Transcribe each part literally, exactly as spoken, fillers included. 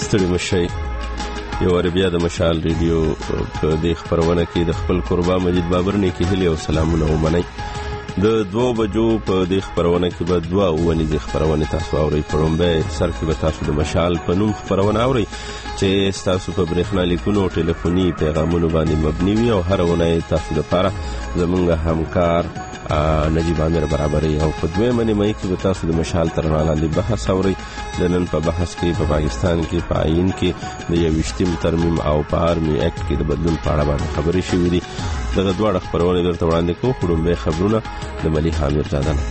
ستړي مشئ. یو وار بیا د مشال ریډیو په دې خپرونه کې د خپل قربا مجید بابر نیکې هیلې او سلامونه ومنئ. د دوه بجو په دې خپرونه کې به دوه ونیزې خپرونې تاسو اورئ. په لومبۍ سر کې به تاسو د مشال په نوم خپرونه اورئ چې ستاسو په برېښنا لیکونو او ټلیفوني پیغامونو باندې مبني وي او هره اونۍ تاسو لپاره زموږ همکار نجیب عامر برابري. او په دویمه نیمایي کې به تاسو د مشال تر رڼا لاندې بحث اورئ. د نن په بحث کې په پاکستان کې په آئین کې د یوویشتم ترمیم او په آرمي اکټ کې د بدلون په اړه باندې خبرې شوې دي. دغه دواړه خپرونې درته وړاندې کوو. خو لومبۍ خبرونه د ملیحه امیرزاده نه.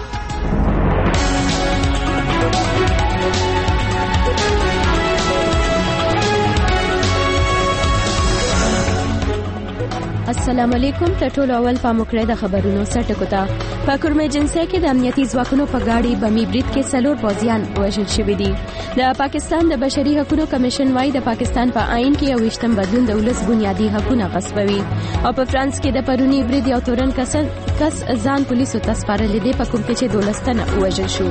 السلام علیکم. تر ټولو اول پام وکړئ د خبرونو سرټکو ته. په کورمه جنسیا کې د امنیتي ځواکونو په گاډي بمي برید کې څلور پوځیان وژل شوي دي. د پاکستان د بشري حقوقو کمیشن وايي د پاکستان په آئین کې یوویشتم بدلون د ولس بنیادي حقوقونه غصبوي. او په فرانس کې د پرونی برید یو تورن کس کس ځان پولیسو ته سپارل دي په کوم کې چې دولستنه وژل شو.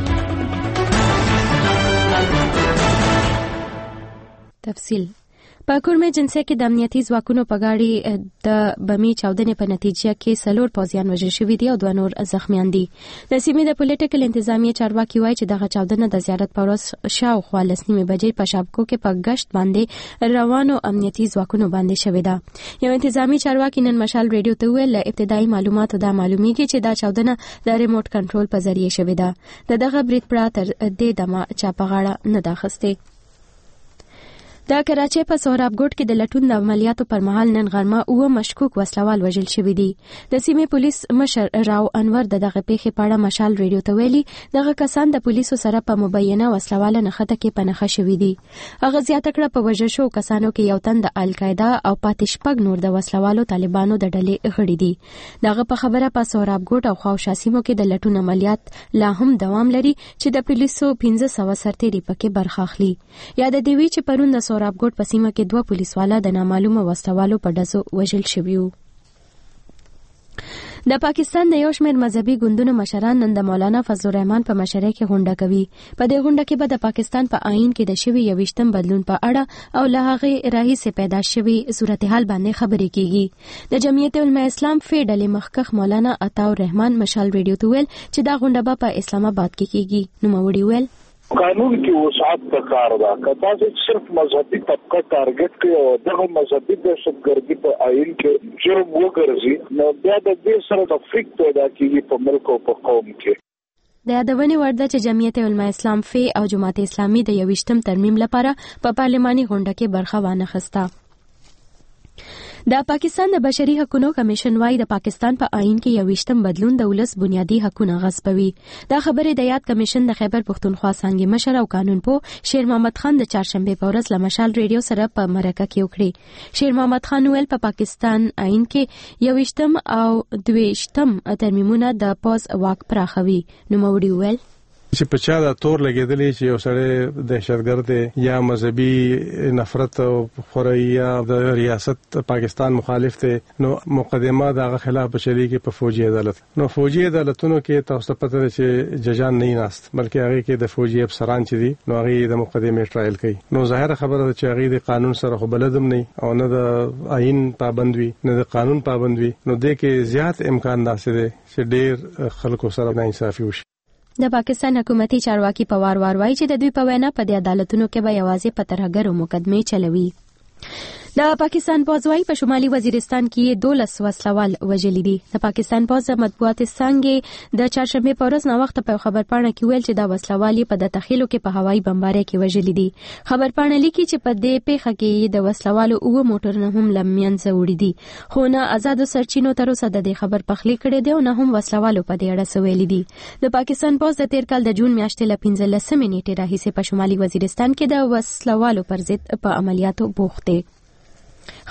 تفصیل په کورمه جنسیا کې د امنیتي ځواکونو په گاډي د بمي چاودنې په نتیجه کې څلور پوځیان وژل شوي دي او دوه نور زخمیان دي. د سیمې د پولیټیکل انتظامیه چارواکي وایي چې دغه چاودنه د زیارت په ورځ شاوخوا لس نیمې بجې په شابکو کې په گشت باندې روانو امنیتي ځواکونو باندې شوې ده. یو انتظامی چارواکي نن مشال ریډیو ته ویل ابتدایي معلوماتو دا معلومیږي چې دا چاودنه د ریموټ کنټرول په ذریعه شوې ده. د دغه برید پړه تر دې دمه چا په غاړه نه ده اخیستې. د کراچۍ په سهراب ګوټ کې د لټون د عملیاتو پر مهال نن غرمه اوه مشکوک وسلوال وژل شوي دي. د سیمې پولیس مشر راو انور د دغه پیښې په اړه مشال ریډیو ته ویلي دغه کسان د پولیسو سره په مبینه وسلواله نښته کې په نښه شوي دي. هغه زیاته کړه په وژل شوو کسانو کې یو تن د القاعده او پاتې شپږ نور د وسلوالو طالبانو د ډلې غړي دي. دغه په خبره په سهراب ګوټ او خواوشا سیمو کې د لټون عملیات لا هم دوام لري چې د پولیسو پنځه سوه سرتیري پکې برخه اخلي. یاد دی وی چې پرون د سهراب ګوټ په سیمه کې دوه پولیسواله د نامعلومه وسلوالو په ډزو وژل شوي وو. د پاکستان د یو شمېر مذهبي ګوندونو مشران نن د مولانا فضل الرحمن په مشرۍ کې غونډه کوي. په دې غونډه کې به د پاکستان په آئین کې د شوي یوویشتم بدلون په اړه او له هغې راهیسې پیدا شوي صورتحال باندې خبرې کیږي. د جمعیت علماء اسلام فی ډلې مخکښ مولانا عطا الرحمن مشال ریډیو ته ویل چې دا غونډه به په اسلام آباد کې کیږي. نوموړي ویل قانون کی وسعت پکار ده که تاسو صرف مذهبي طبقه ټارګټ کړئ او دغه مذهبي دهشتګردي په آئین کې جرم وګرځي نو بیا د دې سره تفریق پیدا کیږي په ملک او په قوم کې. د یادونې وړ ده چې جمعیت علماء اسلام فی او جماعت اسلامي د یوویشتم ترمیم لپاره په پارلماني غونډه کې برخه وانخسته. د پاکستان د بشري حقوقو کمیشن وايي د پاکستان په آئین کې یوویشتم بدلون د ولس بنیادي حقوقونه غصبوي. دا خبرې د یاد کمیشن د خیبر پښتونخوا څانګې مشر او قانون پوه شیر محمد خان د چهارشنبه په ورځ له مشال ریډیو سره په مرکه کې وکړي. شیر محمد خان ویل په پا پاکستان آئین کې یوویشتم او دویشتم ترمیمونه د پوز واک پراخوي. نوموړي ویل چې په چا دا تور لګېدلې چې یو سړی دهشتګرد یا مذهبي نفرت او خوري یا د ریاست پاکستان مخالف دی نو مقدمه دغه خلاف بچلی کې په فوجي عدالت نو فوجي عدالتونو کې تاسو ته پته ده چې ججان نه ناست بلکې هغه کې د فوجي افسران چې دي نو هغه د مقدمه ټرایل کوي. نو ظاهر خبره ده چې هغه د قانون سره خو بلدم نه او نه د آئین پابند وي نه د قانون پابند وي نو د کې زیات امکان ناشته ده چې ډېر خلکو سره ناانصافي وشي. د پاکستان حکومتي چارواکي په وار وار وایي چې د دوی په وینا په دې عدالتونو کې به یوازې په ترهګرو مقدمې چلوي. د پاکستان پوځ وايي په شمالي وزیرستان کې دولس وسلوال وژلي دي. د پاکستان پوځ د مطبوعاتي څانګې د چهارشنبه په ورځ نوښت په خبرپاڼه کې ویل چې دا وسلوال په د تخیلو کې په هوایي بمبارۍ کې وژلي دي. خبرپاڼه لیکي چې په دې پیښه کې د وسلوالو اوه موټرونه هم لمنځه وړي دي خو نه آزادو سرچینو تر اوسه د دې خبر پخلی کړي دي او نه هم وسلوالو په دې اړه څه ویلي دي. د پاکستان پوځ د تیر کال د جون میاشتې له پنځلسمې نیټې راهیسې په شمالي وزیرستان کې د وسلوالو پر ضد په عملیاتو بوخت دی.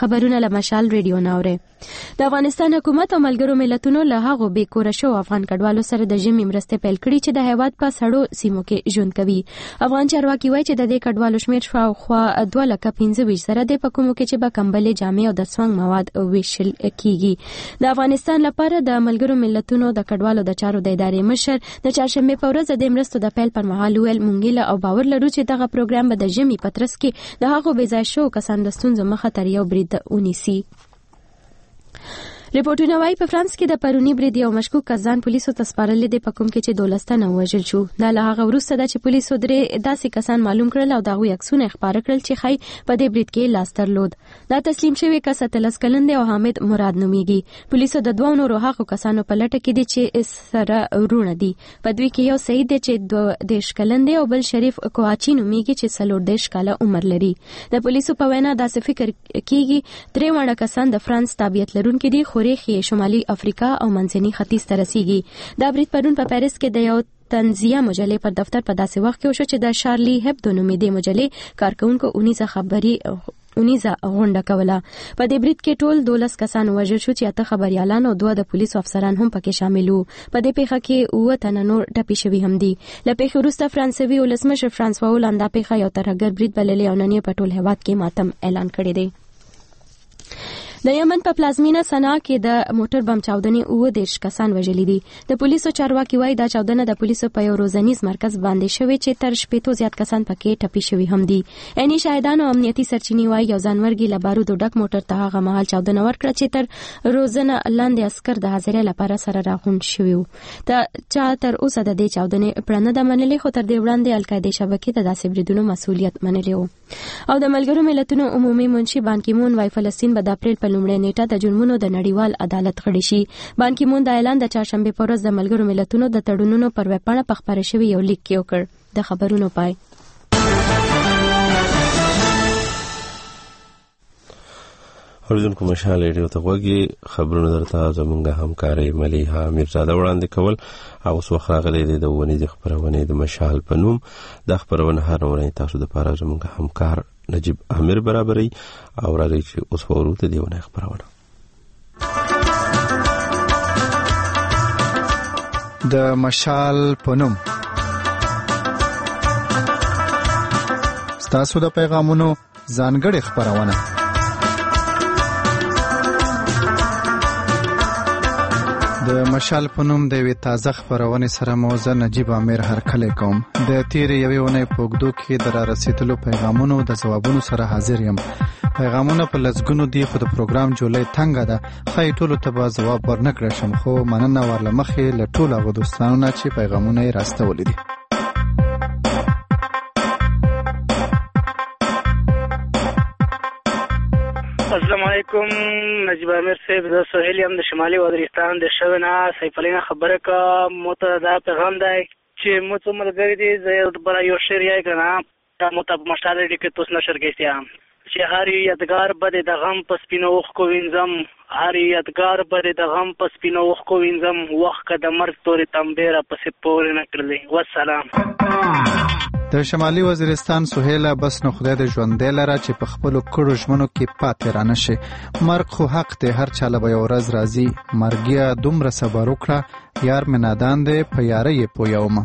خبرونه له مشال ریډیو ناوره. د افغانستان حکومت او ملګرو ملتونو له هغو بې کوره شو افغان کډوالو سره د ژمي مرستې پیل کړي چې د هیواد په سړو سیمو کې ژوند کوي. افغان چارواکي وایي چې د دې کډوالو شمېر شاوخوا دوه لکه پنځه ویشت زره دی، په کومو کې چې به کمبلې، جامې او د سونګ مواد ویشل کیږي. د افغانستان لپاره د ملګرو ملتونو د کډوالو د چارو د ادارې مشر د چهارشنبه په ورځ د مرستو د پیل پر مهال ویل مونږ له او باور لرو چې دغه پروګرام به د ژمي په ترڅ کې د هغو بې ځای شوو کسانو د ستونزو مخه تر یو برید ونیسي. ریپورتونه وايي په فرانس کې د پرونی برید یو مشکوک کسان پولیسو ته سپارل دي، په کوم کې چې دولس تنه وژل شو. دا له هغه وروسته ده چې پولیسو درې داسې کسان معلوم کړل او دغه عکسونه خبره کړل چې خای په دې برید کې لاس درلود. دا تسلیم شوی کس اتلس کلن دی او حامد مراد نومیږي. پولیسو د دوه نورو هغو کسانو په لټه کې دي چې سره ورونه دي. په دوی کې یو سعید دی چې دوه دیش کلن دی او بل شریف کوچی نومیږي چې څلور دیش کاله عمر لري. د پولیسو په وینا داسې فکر کیږي درې وړه کسان د فرانس تابعیت لرونکي دي، خوري شمالي افریقا او منځني ختیځ ته رسیږي. دا برید پرون په پاریس کې د یو تنزیه مجلې پر دفتر په داسې وخت کې وشو چې د شارلی هبدو نومېدې مجلې کارکونکو اونیزه خبري اونیزه غونډه کوله. په دې برید کې ټول دولس کسان وژل شو چې اته خبريالان او دوه د پولیسو افسران هم پکې شامل وو. په دې پیښه کې اووه تنه نور ټپي شوي هم دي. له پیښې وروسته فرانسوي ولسمشر فرانسوا هولند دا پیښه یو ترهګر برید بللې او نن یې په ټول هېواد کې ماتم اعلان کړی دی. د یمن په پلازمینه سنا کې د موټر بم چاودنې اووه دیرش کسان وژلي دي. د پولیسو چارواکي وایي دا چاودنه د پولیسو په یو روزنیز مرکز باندې شوې چې تر شپېتو زیات کسان پکې ټپي شوي هم دي. عیني شاهدان او امنیتي سرچینې وایي یو ځانمرګي له بارودو ډک موټر ته هغه مهال چاودنه ورکړه چې تر روزنه لاندې عسکر د حاضرۍ لپاره سره راغونډ شوي وو. د چا تر اوسه د دې چاودنې پړه نه ده منلې، خو تر دې وړاندې القاعدې شبکې د داسې بریدونو مسؤلیت منلی و. او د ملګرو ملتونو عمومي منشي بان کی مون وايي فلسطین به د اپریل په لومړۍ نیټه د جرمونو د نړیوال عدالت غړی شي. بان کی مون دا اعلان د چهارشنبه په ورځ د ملګرو ملتونو د تړونونو پر ویبپاڼه په خبره شوی یو لیک کې وکړ. د خبرونو پای. اوریدونکو مشال ریډیو ته غوږی خبرونه درته زمونږ همکاري ملیحه میرزاده وړاندې کول. او اوس وخت راغلی دی د ونې د خبرونې د مشال په نوم. د خبرونه هر ورځ تاسو د پاره زمونږ همکار نجیب امیر برابرۍ او راځي چې اوس ورته دی ونه خبرونه د مشال په نوم. ستاسو د پیغامونو ځانګړې خبرونه. د مشال په نوم د یوې تازه خبرونې سره مو زه نجیب امیر هرکلی کوم. د تیرې یوې اونۍ په اوږدو کې د رارسېدلو پیغامونو د ځوابونو سره حاضر یم. پیغامونه په لسګونو دي خو د پروګرام جولۍ تنګه ده. ښایي ټولو ته به ځواب ورنکړی شم، خو مننه ورله مخې له ټولو هغو دوستانو نه چې پیغامونه یې راستولي دي. السلام علیکم نجیب امیر صاحب، زه سهیل یم د شمالي وزیرستان د شوی نه سیف علي نه خبره کوم. مو ته دا پیغام دی چې مو څو ملګري دي، زه برای یو شعر یې کنه مو ته په مشال ریډیو کې توس نشر کېستیم چې هر یادګار به د غم په سپینو اوښکو وینځم، هر یادګار به د غم په سپینو اوښکو وینځم، وخت که د مرګ تورې تمبې را پسې پورې نه کړلې. والسلام. د شمالي وزیرستان سهیله، بس نو خدای د ژوندی لره چې په خپلو کړو ژمنو کې پاتې رانه شي. مرګ خو حق دی، هر چا له به یو ورځ راځي. مرګیه دومره صبر وکړه، یار مې نادان دی په یاره یې پویومه.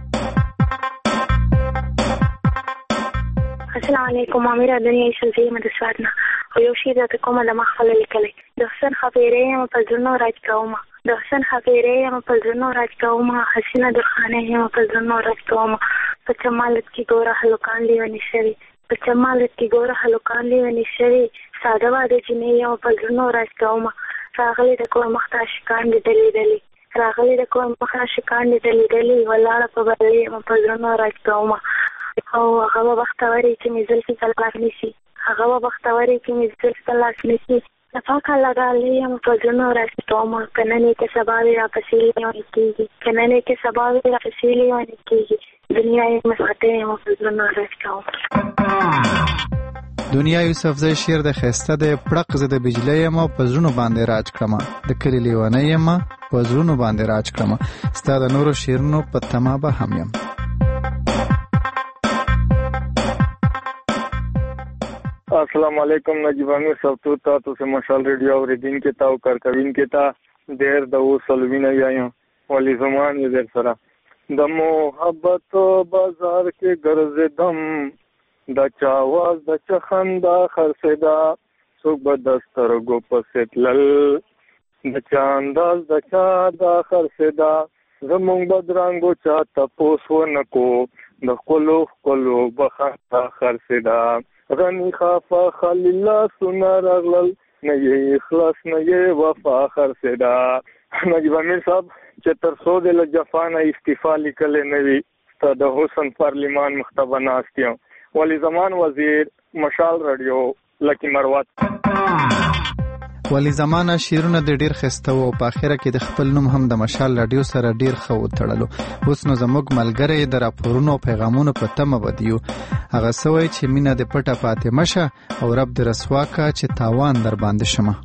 السلام علیکم، امیر دنیا شلزی یم د سواد نه او یو شعر درته کومه د ما خپله لیکلی. د حسن خبیرې یم په زړونو راج کومه، د حسن خبیرې یم په زړونو راج کومه، حسینه درخانۍ یم په زړونو راج کومه. په چمالت کې ګوره هلوکان لیونې شوي، په چمالت کې ګوره هلوکان لیونې شوي، ساده واده جینۍ یم په زړونو راج کومه. راغلی د کور مخته عاشقان دي دلیدلي، راغلی د کور مخه عاشقان دي دلیدلي، ولاړه په بلې یم په زړونو راج کومه. او هغه به بختورې چې مې زلفې ته لاس نیسي، هغه به بختورې چې مې زلفې ته لاس نیسي. د پاکه لګالی یم په زړونو راج کومه، که نن یې که سبا وي راپسې لیونې کېږي، که نن یې که سبا وي راپسې لیونې کېږي. دنیا یې مسخطه یم په زړونو راج کومه. دنیا یوسفزی شعر د ښایسته دی. پړق زه د بجلۍ یم په زړونو باندې راج کړمه، د کلي لیونۍ یم په زړونو باندې راج کړمه. ستا د نورو شعرونو په تمه به هم یم. السلام السلام علیکم نجیب امیر صاحب تو تاسو سے مشال ریډیو اوریدونکو ته او کارکوونکو ته ډېر د وسلوینه یایم ولی زمان یې در سره د محبت بازار کې ګرځیدم د چا आवाज د چا خندا خرڅیدا څوک به د سترګو پسې تلل د چا انداز د چا دا خرڅیدا زمونږ بدرنګو چا تپوس ونکو د خپلو خپلو بخندا خرڅیدا غنی خافا خلیل سنا رغلل نه یې اخلاص نه یې وفا خرڅیدا نجیب امیر صاحب چې تر څو د لجفانه استعفا لیکلې نه وي ته د حسن پارلیمان مختبه ناستیم ولی زمان وزیر مشال رادیو لکی مروت ولی زمانه شیرونه د ډیر خسته او په اخره کې د خپل نوم هم د مشال رادیو سره ډیر خو تړلو. اوس نو زموږ ملګری د راپورونو او پیغامونو په تمه بدیو هغه سوی چې مینه د پټه پاتې مشه او رب د رسوا کا چې تاوان در باندې شمه.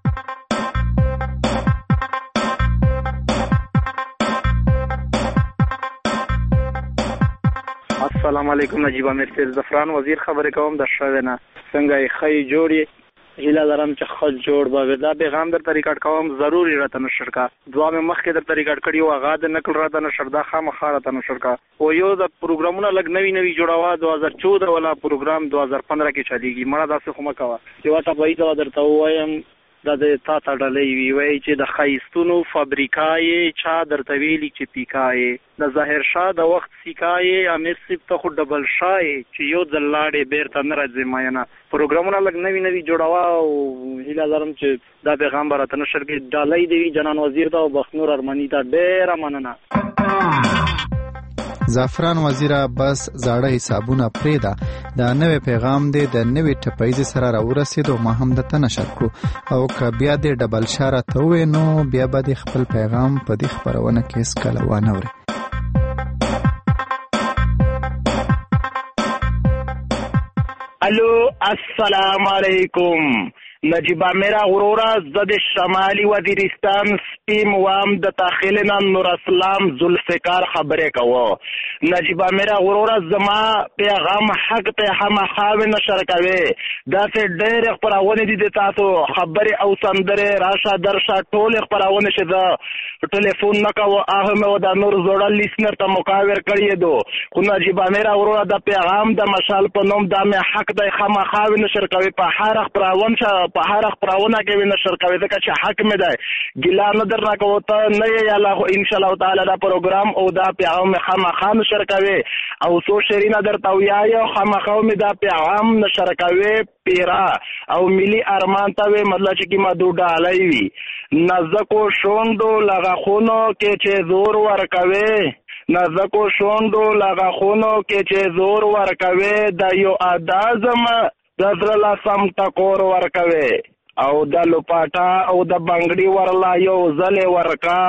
السلام علیکم نجیب امیر صاحب زفران وزیر خبرې کوم د شوینه څنګه یې خی جوړی هیله لرم چې خل جوړ به دا پیغام در طریقات کوم ضروری راته نشر کا دعا مې مخکې در طریقات کړی او هغه د نقل راته نشر دا خامخا راته نشر کا او یو د پروګرامونه لګ نوی نوی جوړاوه دو هزار چودہ ولا پروګرام دو هزار پندرہ کې چلیږي مړه داسې خو مکوا چې واته به دا درته وایم دا د تا تا ډلې وی وای چې د خایستونو فابریکای چا درته ویلی چې پیکای د ظاهر شاه د وخت سیکای امیر سیب ته خو ډبل شای چې یو ځلاړې بیرته نه راځي ماینه پروګرامونه لګ نوی نوی جوړاوه او هیله لرم چې دا پیغام راته نشر کې ډالۍ دی جنان وزیر ته او بخنور ارمنی ته ډېر مننه. زعفران وزیر بس زاړه حسابونه پریدا دا نوې پیغام دی د نوې ټپایز سره راورسید او ما هم د تنشر کو او که بیا د ډبل شاره ته وې نو بیا به د خپل پیغام په دې خبرونه کې اسکل وانه وري. الو السلام علیکم نجیبا میرا غرورا زد شمالی وزیرستان سپیم وام د تاخیلنا نور اسلام ذوالفقار خبره کوو نجیبا میرا غرورا زما پیغام حق ته هم خاوه نشر کوي دا څه ډېر خبرونه دي د تاسو خبره او سندره راشه درشه ټول خبرونه شه دا ټلیفون نکاو هغه مو دا نور زوړل لیسنر ته مقاور کړی دو خو نجیبا میرا غرورا د پیغام د مشال په نوم د مې حق ته هم خاوه نشر کوي په هر خبرونه شه په هر خبرونه کې نشر کوي ځکه چې حق مې ده ګلا نه درنه کوته نه یا الله ان شاء الله تعالی دا پروګرام او دا پیغام خامخا نشر کوي او سو شرینا درته ویاي خامخا مې دا پیغام نشر کوي پیرا او ملي ارمان ته مطلب چې کی ما دوډه علي وي نزدکو شوندو لغخونو کې چې زور ور کوي نزدکو شوندو لغخونو کې چې زور ور کوي د یو ادازم د زړه سم ټکور ورکوي او د لوپاټا او د بنگړي ورلا یو ځلې ورکا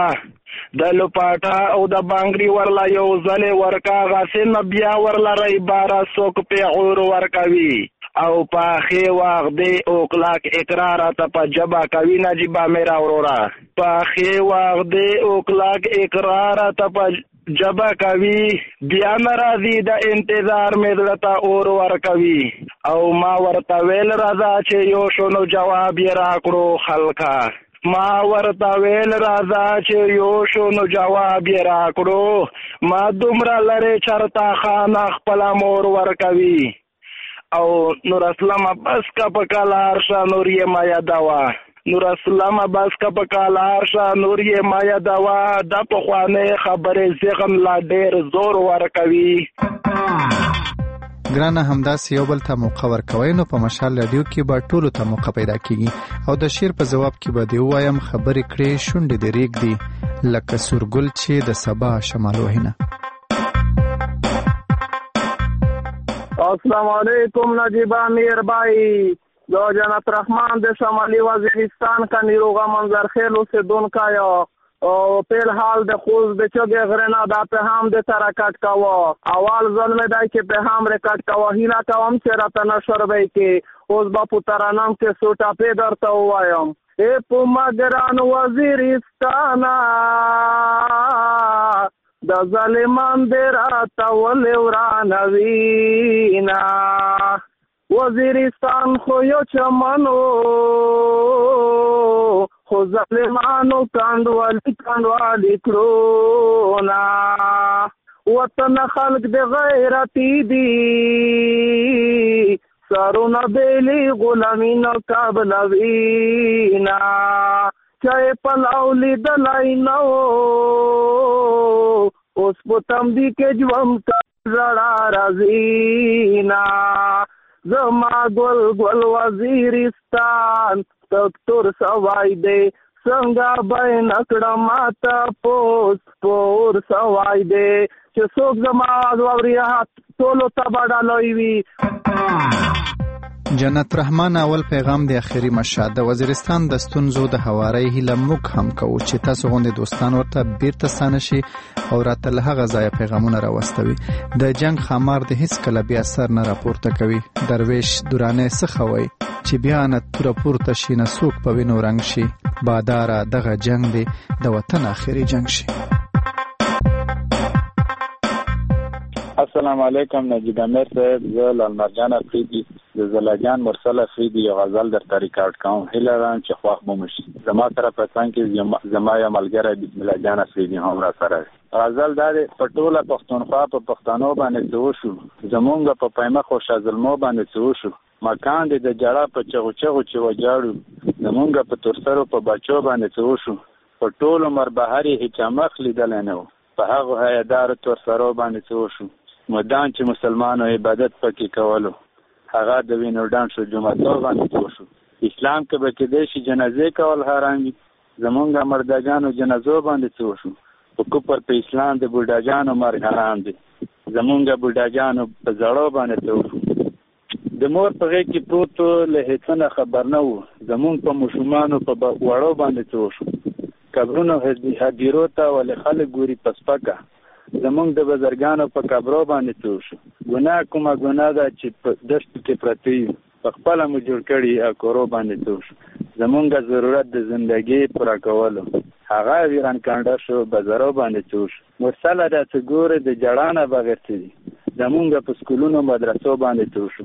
د لوپاټا او د بنگړي ورلا یو ځلې ورکا غاسن بیا ورلا ری بارا سوک په غور ورکوي او پاخه واغ دی او کلاک اقرار ته په جبا کوي نجیبا میرا اورورا پاخه واغ دی او کلاک اقرار ته په جبا کوي بیا ناراضي د انتظار مې دلته اور ور کوي او ما ورته ویل راځه چې یو شنو جواب یې راکړو خلکا ما ورته ویل راځه چې یو شنو جواب یې راکړو ما دومره لره چرتا خانه خپل مور ور کوي او نور اسلام بس کا پکالار شا نور یې ما یادوا نور اسلام باس کا پکالار شا نور یې ما یادوا د په خوانه خبره زغم لا ډېر زور ور کوي. ګرانه همداسې یو بل ته موقع ورکوئ نو په مشال رادیو کې به ټولو ته موقع پیدا کیږي او د شعر په جواب کې به دی وایم خبرې کړې شونډې دې ریږدي لکه سورګل چې د سبا شمال وهینه. السلام علیکم نجیب امیر بھائی جو جنت رحمان دے شمالی وزیرستان کا نیروغا منظر خیلو سے دون کا یا پیل حال دے خوز دے چگے غرینا دا پیغام دے ترا کٹ کوا اول ظلم دائی کے پیغام رے کٹ کوا ہیلا کوام چیرا تنشر بے کے اوز باپو ترانم کے سوٹا پی درتا ہوایم اے پوما گران وزیرستانا دا ظالمان دے راتا ولی ورانوینا وزیرستان خو یو چمنو خو ظالمانو کانډوالي کانډوالي کړو نا وطن خلق د غیرتی دی سرونه بیلی غلامی نو کابلوینا چای پلاولی دلائی نو اوس په تمدی کې جوم زړه رازینا زما ګل ګل وزیرستان تکتور سوای دی څنګه به نکړه ماته پوس پور سوای دی چې څوک زما واوریا ټولو ته بډالوي وي. جنت رحمان اول پیغام د اخیری مشهد د وزیرستان د ستونزو د هواري هیله موږ هم کوو چې تاسو غوندې دوستان ورته بیرته ستانه شي او راته له هغه ځایه پیغامونه راوستوي. د جنگ خمار د هیڅ کله بیا سر نه راپورته کوي. درویش دورانه څخه وای چې بیا نه تور پورته شي نه څوک په وینو رنگ شي باداره دغه جنگ دی د وطن اخیری جنگ شي. السلام علیکم نجیب امیر صاحب، زه لالمرجان افریدي د زلاجان مرسل افریدي یو غزل درته ریکارډ کوم. هیله لرم چې خوښ مو وشي. زما سره په څنګ کې زما یو ملګری بسم الله جان افریدي هم را سره. غزل دا دی: په ټوله پښتونخوا په پښتنو باندې څه وشو، زمونږ په پیمه خوشه ظلمو باندې څه وشو، مکان دې د جړه په چغو چغو چې وجاړو، زمونږ په تورسرو په بچو باندې څه وشو، په ټولو مربهري هیڅ مخ لیدلی نه و، په هغو هیادارو تورسرو باندې څه وشو، مدان چې مسلمانو عبادت پکې کولو، هغه د وینو ډنډ شو جوماتو باندې څه وشو. اسلام کې به کېدای شي جنازې کول حرام وي، زمونږ مردګانو جنازو باندې څه وشو، په کفر په اسلام د بوډاګانو مرګ حرام دی، زمونږ بوډاګانو په زړو باندې څه وشو. د مور په غېږ کې پروت له هېڅ نه خبر نه و، زمونږ په ماشومانو په وړو باندې څه وشو، قبرونو هدیرو ته ولې خلک ګوري په سپکه، زمونږ د بزرګانو په قبرو باندې څه وشو. ګناه کومه ګناه ده چې په دښتو کې پرته یو، په خپله مو جوړ کړي اکورو باندې څه وشو. زمونږ ضرورت د زندګۍ پوره کولو، هغه ویران کانډه شو بازارو باندې څه وشو. مرسله داسې ګورې د جړا نه بغیر څه دي، زمونږ په سکولونو مدرسو باندې څه وشو.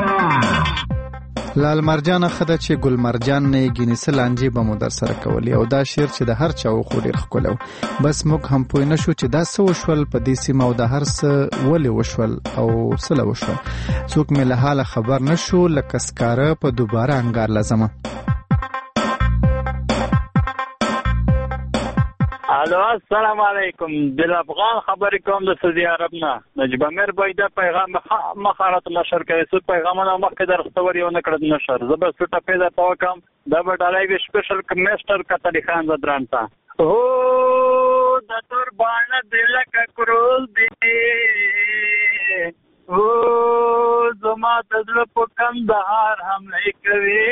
لال مرجان خدای چې ګل مرجان نه ګینې سلانجی به مو در سره کولی او دا شعر چې د هر چا خو ډیر ښکلی و، بس موږ هم پوه نه شو چې دا څه وشول په دې سیمه او د هر څه ولې وشول او څه له وشول. څوک مې له حاله خبر نه شو لکه سکاره په دوباره انګار لازمه. الو السلام علیکم، دل افغان خبرې کوم د سعودي عرب نه. نجیب امیر باید دا پیغام مخارات نشر کوي، څو پیغامونه مخکې درستور یو نه کړل نشر. زه به څه ټپې درته وکړم، دا به ډالۍ وي سپیشل میسټر کتلی خان زدران ته. هو د تور باڼه دې لکه کرول دی، هو زما د زړه په کندهار حملې کوي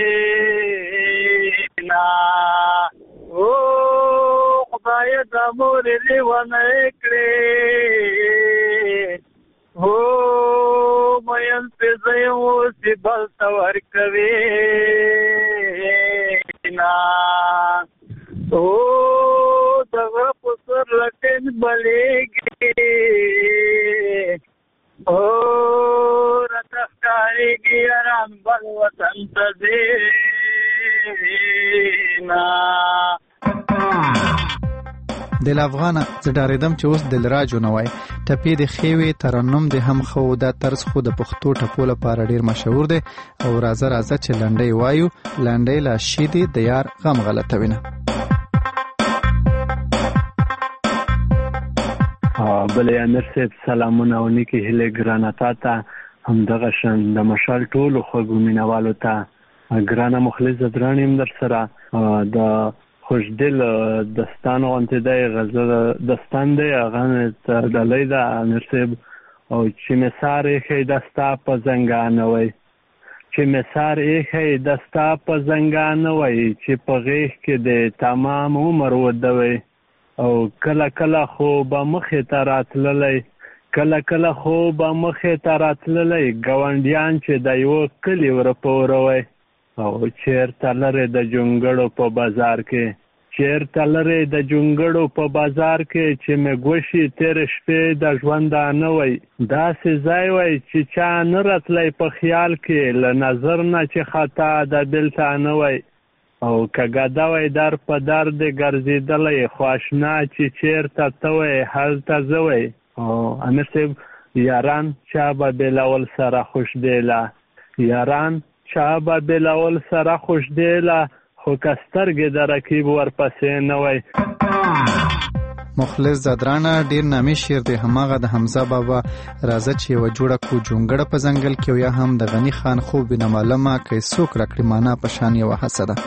نه، او خدای د مور لیونه کړې، هو مین پیزه اوسې بل ته ورکوي نه، او دغه په سر لټین بلېږي، او راته ښکارېږي یاران بل وطن ته ځي نه. دل افغانه زه ډارېدم چې اوس دلراجو نه وای. ټپې د ښې ترنم د هم خو دا طرز خو د پښتو ټپو لپاره ډیر مشهور دی او راځه راځه چې لنډۍ وایو، لنډۍ لا شي دی د یار غم غلطوینه. بلې امیر صاحب سلامونه او نیکې هیلې ګرانه تا ته، همدغه شان د مشال ټولو خوږو مینهوالو ته ګرانه مخلص زدران یم در سره. د خوشدل دستان غونتی دی غزل دستان دی، هغه ډالۍ ده امیر صاحب. او چې مې سار ایښی د ستا په زنګانه وی، چې مې سار ایښی د ستا په زنګانه وی، چې په غېږ کې دی تمام عمر وده وی، او کله کله خو به مخې ته راتللی، کله کله خو به مخې ته راتللی، ګاونډیان چې د یوه کلي ورپوروی، او چېرته لرې د جونګړو په بازار کې، چیرته لرې د جونګړو په بازار کې چې مې ګوشي تېرې شپې د ژونده نه وی داسې ځای وی چې چا نه راتلی په خیال کې له نظر نه چې خطا د بېلته نه وی او که ګده وی در په در دې ګرځېدلی خو اشنا چې چیرته ته وی هلته زه وی او امیر صاحب یاران چا به بېلول سره خوشدیله یاران چا به بېلول سره خوشدیله خو که سترګې د رقیب ورپسې نه وی. مخلص زادرانه ډیر نامي شعر دی هماغه د حمزه بابا راځه چې یوه جوړه کو جونګړه په ځنګل کې او یا هم د غني خان خوب بې نامعلومه که یې څوک راکړي معنا په شان یوه هڅه ده.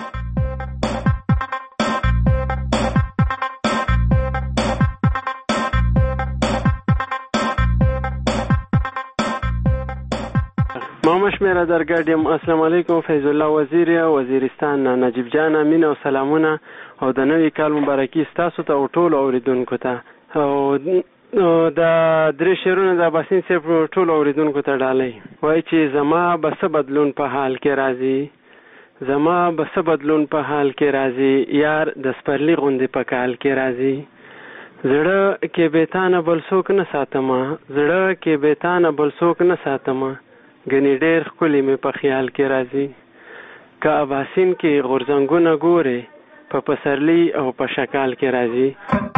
ماما شمیره درګډ یم. السلام علیکم. فیض الله وزیر وزیرستان نجیب جان امین او سلامونه او د نوي کال مبارکي ستاسو ته او ټولو اوریدونکو ته او د درې شعرونه د باسین صاحب ټولو اوریدونکو ته ډالۍ وایي چې زما به څه بدلون په حال کې راځي زما به څه بدلون په حال کې راځي یار د سپرلي غوندې په کال کې راځي زړه کې بیتانه بل څوک نه ساتمه زړه کې بیتانه بل څوک نه ساتمه ګنې ډېر ښکلي مې په خیال کې راځي که اباسین کې غورځنګونه ګورې په پسرلي او په شکال کې راځي.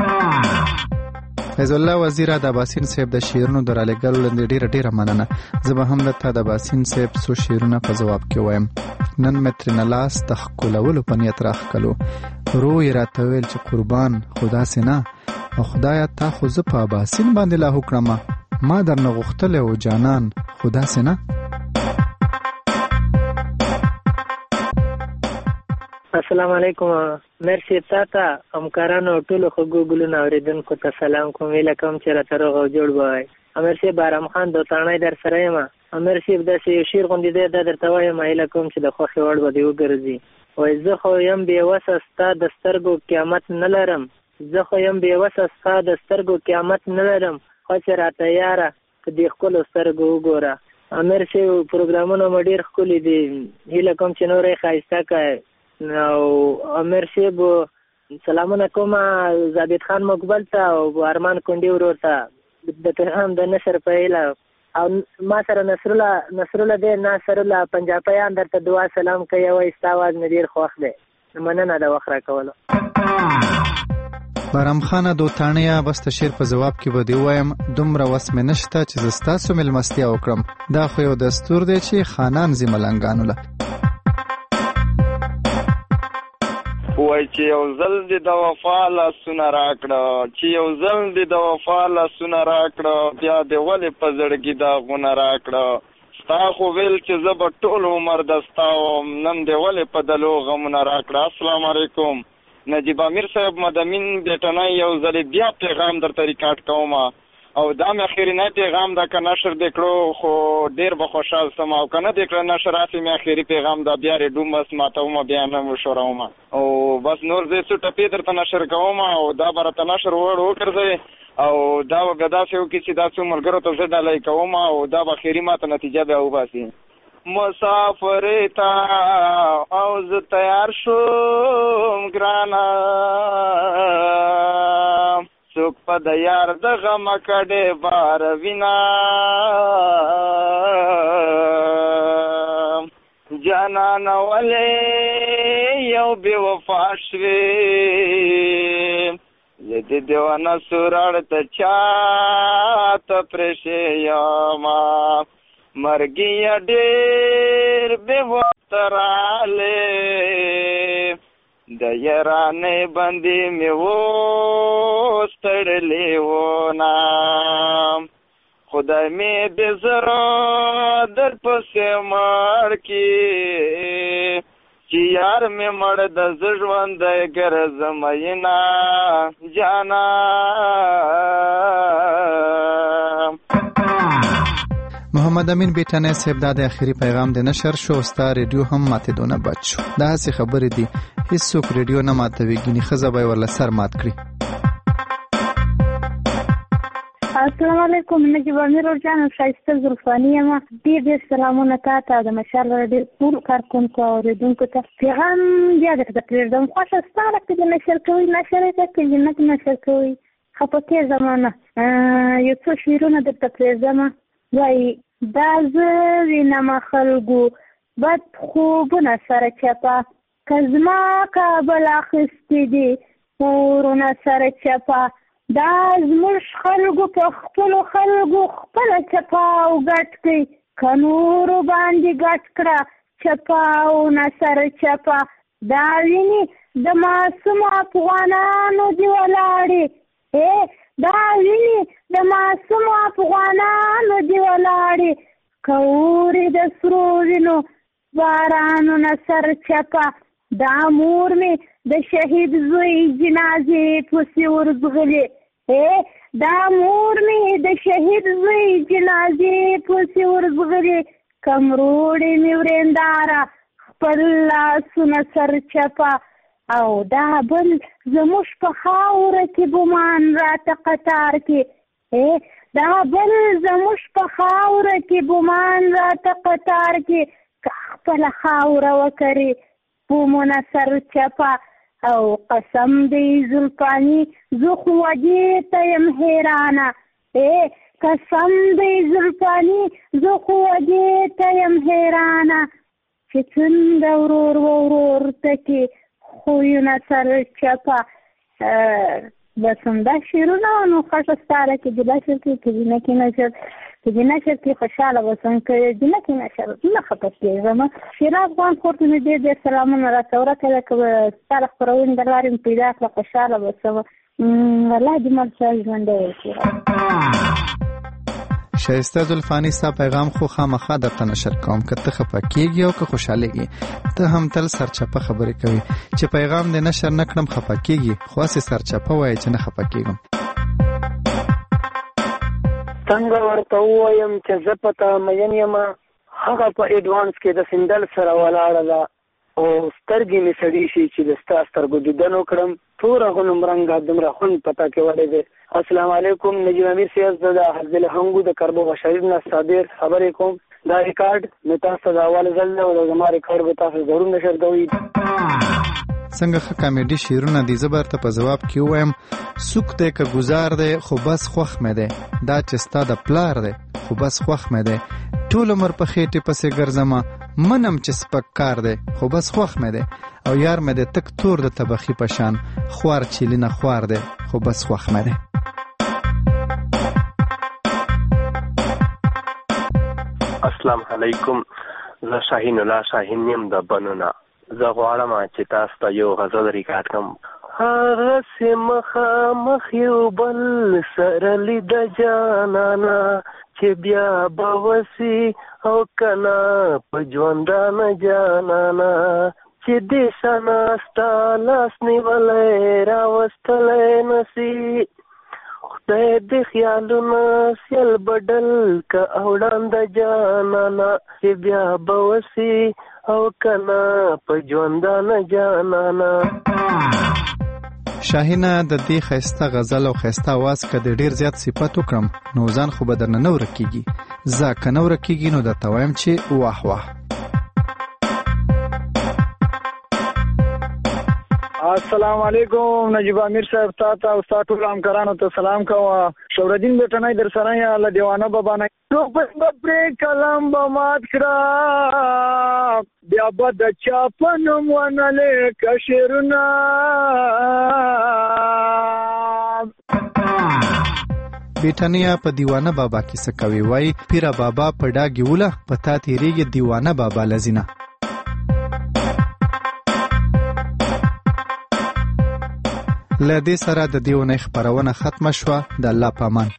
فیض الله وزیره د اباسین صاحب د شعرونو د رالېږلو لاندې ډېره ډېره مننه. زه به هم درته د اباسین صاحب څو شعرونه په ځواب کې وایم. نن مې ترېنه لاس د ښکلولو په نیت راښکلو رو یې راته ویل چې قربان خو داسې نه او خدایه تا خو زه په اباسین باندې لاهو کړمه ما درنه غوښتلی و جانان خو داسې نه. السلام علیکم. مرسی تاته همکارانو ټولو خوږو ګلونو اورېدونکو ته سلام کوم. هیله کوم چې راته روغ او جوړ به وای. امیر صاحب بارام خان دوتاڼی در سره یم. امیر صاحب داسې یو شعر غوندې دی دا درته وایم هیله کوم چې د خوښې وړ به دې وګرځي. وایي زه خو یم بېوسه ستا د سترګو قیامت نه لرم زه خو یم بېوسه ستا د سترګو قیامت نه لرم خو چې راته یاره په دې ښکلو سترګو وګوره. امیر صاحب پروګرامونه مو ډېر ښکلي دي هیله کوم چې نور یې ښایسته کړئ. او امیر صاحب سلامونه کوم ضابط خان مقبل ته او ارمان کونډي ورور ته د پیغام د نشر په هیله او ما سره نصرالله نصرالله دی ناصرالله پنجابیان درته دعا سلام کوي وایي ستا اواز مې ډېر خوښ دی مننه د وخت راکولو. بارام خانه دوتاڼیه بس د شعر په ځواب کې به دې ووایم دومره وس مې نشته چې زه ستاسو مېلمستیا وکړم دا خو یو دستور دی چې خانان ځي ملنګانو له. وای چې یو ځل دې د وفا لاسونه راکړه چې یو ځل دې د وفا لاسونه راکړه بیا دې ولې په زړګي داغونه راکړه ستا خو ویل چې زه به ټول عمر د ستا وم نن دې ولې په دلو غمونه راکړه. السلام علیکم. نجیب امیر صاحب مدمین بیٹنای یو ځلې بیا پیغام درته ریکارډ کوم او دا مې اخرینی پیغام دا که نشر دې کړو خو ډېر به خوشحال سم او که نه دې کړه نشر هسې مې اخري پیغام دا بیا ریډوم بس ماتوم بیا نه وښوروم او بس نور زه څو ټپې درته نشر کوم او دا به راته نشر وړ وګرځوې او دا به بیا داسې وکړي چې دا څو ملګرو ته زه ډالۍ کوم او دا به اخري ماته نتیجه بیا وباسي. مسافرې ته او زه تیار شوم ګرانه څوک په د یار د غمه کډې بار وینا جانانه ولې یو بې وفا شوې زه د دیوانه سوراړ ته چاته پرېښې یمه مرګي ډېر بې وخته راغلې د یارانې باندې مې وستړلې وونه خدای مې دې زړه در پسې مړ کړي چې یار مې مړ د زه ژوندی ګرځم ینا جانا. محمد امین بیٹانی صاحب دا د اخري پیغام د نشر شو ستا ریډیو هم ماتېدو نه بچ شو دا هسې خبرې دي هېڅوک ریډیو نه ماتوي ګینې ښځه به یې ورله سر مات کړي. السلام علیکم نجیب امیر جان شایسته زلفانی یم ډېر ډېر سلامونه تا ته د مشال راډیو ټولو کارکوونکو او اورېدونکو ته پیغام بیا درته پرېږدم خوښه ستا ده که د نشر کوئ نشر یې که که جنت نشر کوئ خفه کېږم نه یو څو شعرونه درته پرېږدم وایي دا زه وینم خلکو بد خوبونه سره چپه که زما کابل اخیستې دي کورونه سره چپه دا زموږ خلکو په خپلو خلکو خپله چپه او ګټ کوي که نورو باندې ګټ کړه چپه او نه سره چپه دا ویني د معصومو افغانانو دې ولاړې دا ویني د معصومو افغانانو دې ولاړې که اورې د سرو وینو بارانونه سر چپه دا مور مې د شهید زوی جنازې پسې ورځغلې دا مور مې د شهید زوی جنازې پسې ورځغلې کمروړې مې ورېنداره خپل لاسونه سر چپه او دا بل زموږ په خاوره کې ګمان راته قطار کې دا بل زموږ په خاوره کې ګمان راته قطار کې که خپله خاوره وکري بومونه سر چپه او قسم دی زلفانی زه خو وجې ته یم حیرانه قسم دی زلفانی زه خو وجې ته یم حیرانه چې څنګه ورور و ورور ته کې خویونه سر چپه بس همدا شعرونه نو خوښه ستاره کې د نشر کې که جنکي نشر که د نشر کې خوشحاله بسم که جنکي نشر نه خفه کېږم شیر افغان کور ته مې ډېر ډېر سلامونه راته ورکړه که به ستا له خپرونې د لارې مې پیدا کړه خوشحاله بسم الله دې مل ستا ژوندی وکړي شایسته زلفانی ستا پیغام خو خامخا درته نشر کوم که ته خفه کېږي او که خوشحالېږي ته هم تل سرچپه خبرې کوي چې پیغام دې نشر نه کړم خفه کېږي خو هسې سرچپه وایي چې نه خفه کېږم څنګه ورته ووایم چې زه په تا مین یم هغه په ایډوانس کې د سندل سره ولاړه ده او سترګې مې سړې شي چې د ستا سترګو دیدن وکړم توره غنم رنګه دومره خوند پتا کې وړی دی السلام علیکم نجیب امیر صاحب زه د حفظ الهنګو د کربو شریف نه صابر خبرې کوم دا ریکارډ مې تاسو ته د اول ځل دی او زما ریکارډ به تاسو ضرور نشر کوئ څنګه ښه کامیډي شعرونه دي زه به درته په ځواب کې ووایم سوک دی که ګزار دی خو بس خوښ مې دی دا چې ستا د پلار دی خو بس خوښ مې دی ټول عمر په خېټې پسې ګرځمه منم چې سپک کار دی خو بس خوښ مې دی او یار مې دی تک تور د طبخي په شان خوار چیلي نه خوار دی خو بس خوښ مې دی السلام علیکم زه شاهین الله شاهین یم د بنونه زه غواړم چې تاسو ته یو غزل ریکارډ کړم هغسې مخامخ یو بل سره لیده جانانه چې بیا به وسي او که نه په ژوندانه جانانه چې دې سنا ستا لاس نیولی راوستلی نسي خدای دې خیالونه سیل بدل که او ړانده جانانه چې بیا به وسي او که نه په ژوندانه جانانه شاهینه د دې ښایسته غزل او ښایسته اواز که د ډېر زیات صفت وکړم نو ځان خو به درنه نه ورکېږي زه که نه ورکېږي نو درته وایم چې واه واه السلام علیکم نجیب امیر صاحب تا ته او ستا ټولو همکارانو ته سلام کوه شورالدین بیټنی در سره یا له دیوانه بابا نه روپۍ به پرې قلم به مات کړه بیا به د چا په نوم ونه لیکه شعرونه بیټنیا په دیوانه بابا کې څه کوي وایي پیره بابا په ډاګې وله په تا تېرېږي دیوانه بابا لذینه له دې سره د دې اونۍ خپرونه ختمه شوه د الله په امان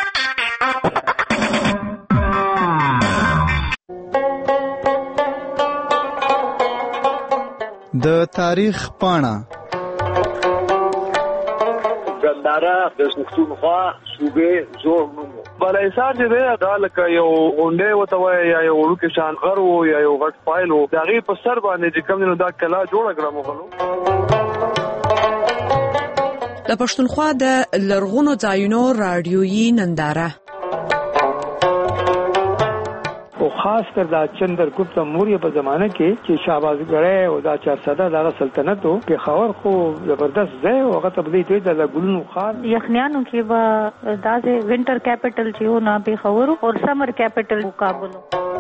د تاریخ پاڼه ګنداره د پښتونخوا صوبې زوړ نوم بالاحصار چې دی دا لکه یو غونډۍ ورته وایي یا یو وړوکی شان غر و یا یو غټ فایل و د هغې په سر باندې چې کوم دی نو دا کلا جوړه کړه مغلو د پښتونخوا د لرغونو ځایونو رادیويي ننداره او خاص کر دا چندرګپت موریه په زمانه کې چې شاهبازګړی او دا چارسده دغه سلطنت او پېښور خو زبردست ځای او هغه ته بدی دوی د ګلونو خار یخنیانو کې وا داسې وینټر کیپټل چې و نه پېښور او سمر کیپټل کابل.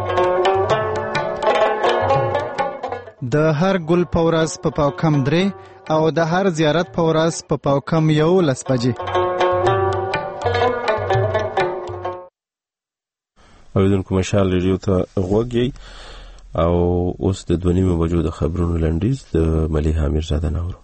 د هر ګل پورز په پاو کم درې او د هر زیارت پورز په پاو کم یو لس بجې. اوریدونکو مشال ریډیو ته غوږی او اوس د دوه نیمه بجو د خبرونو لنډیز د ملیحه امیرزاده نورو.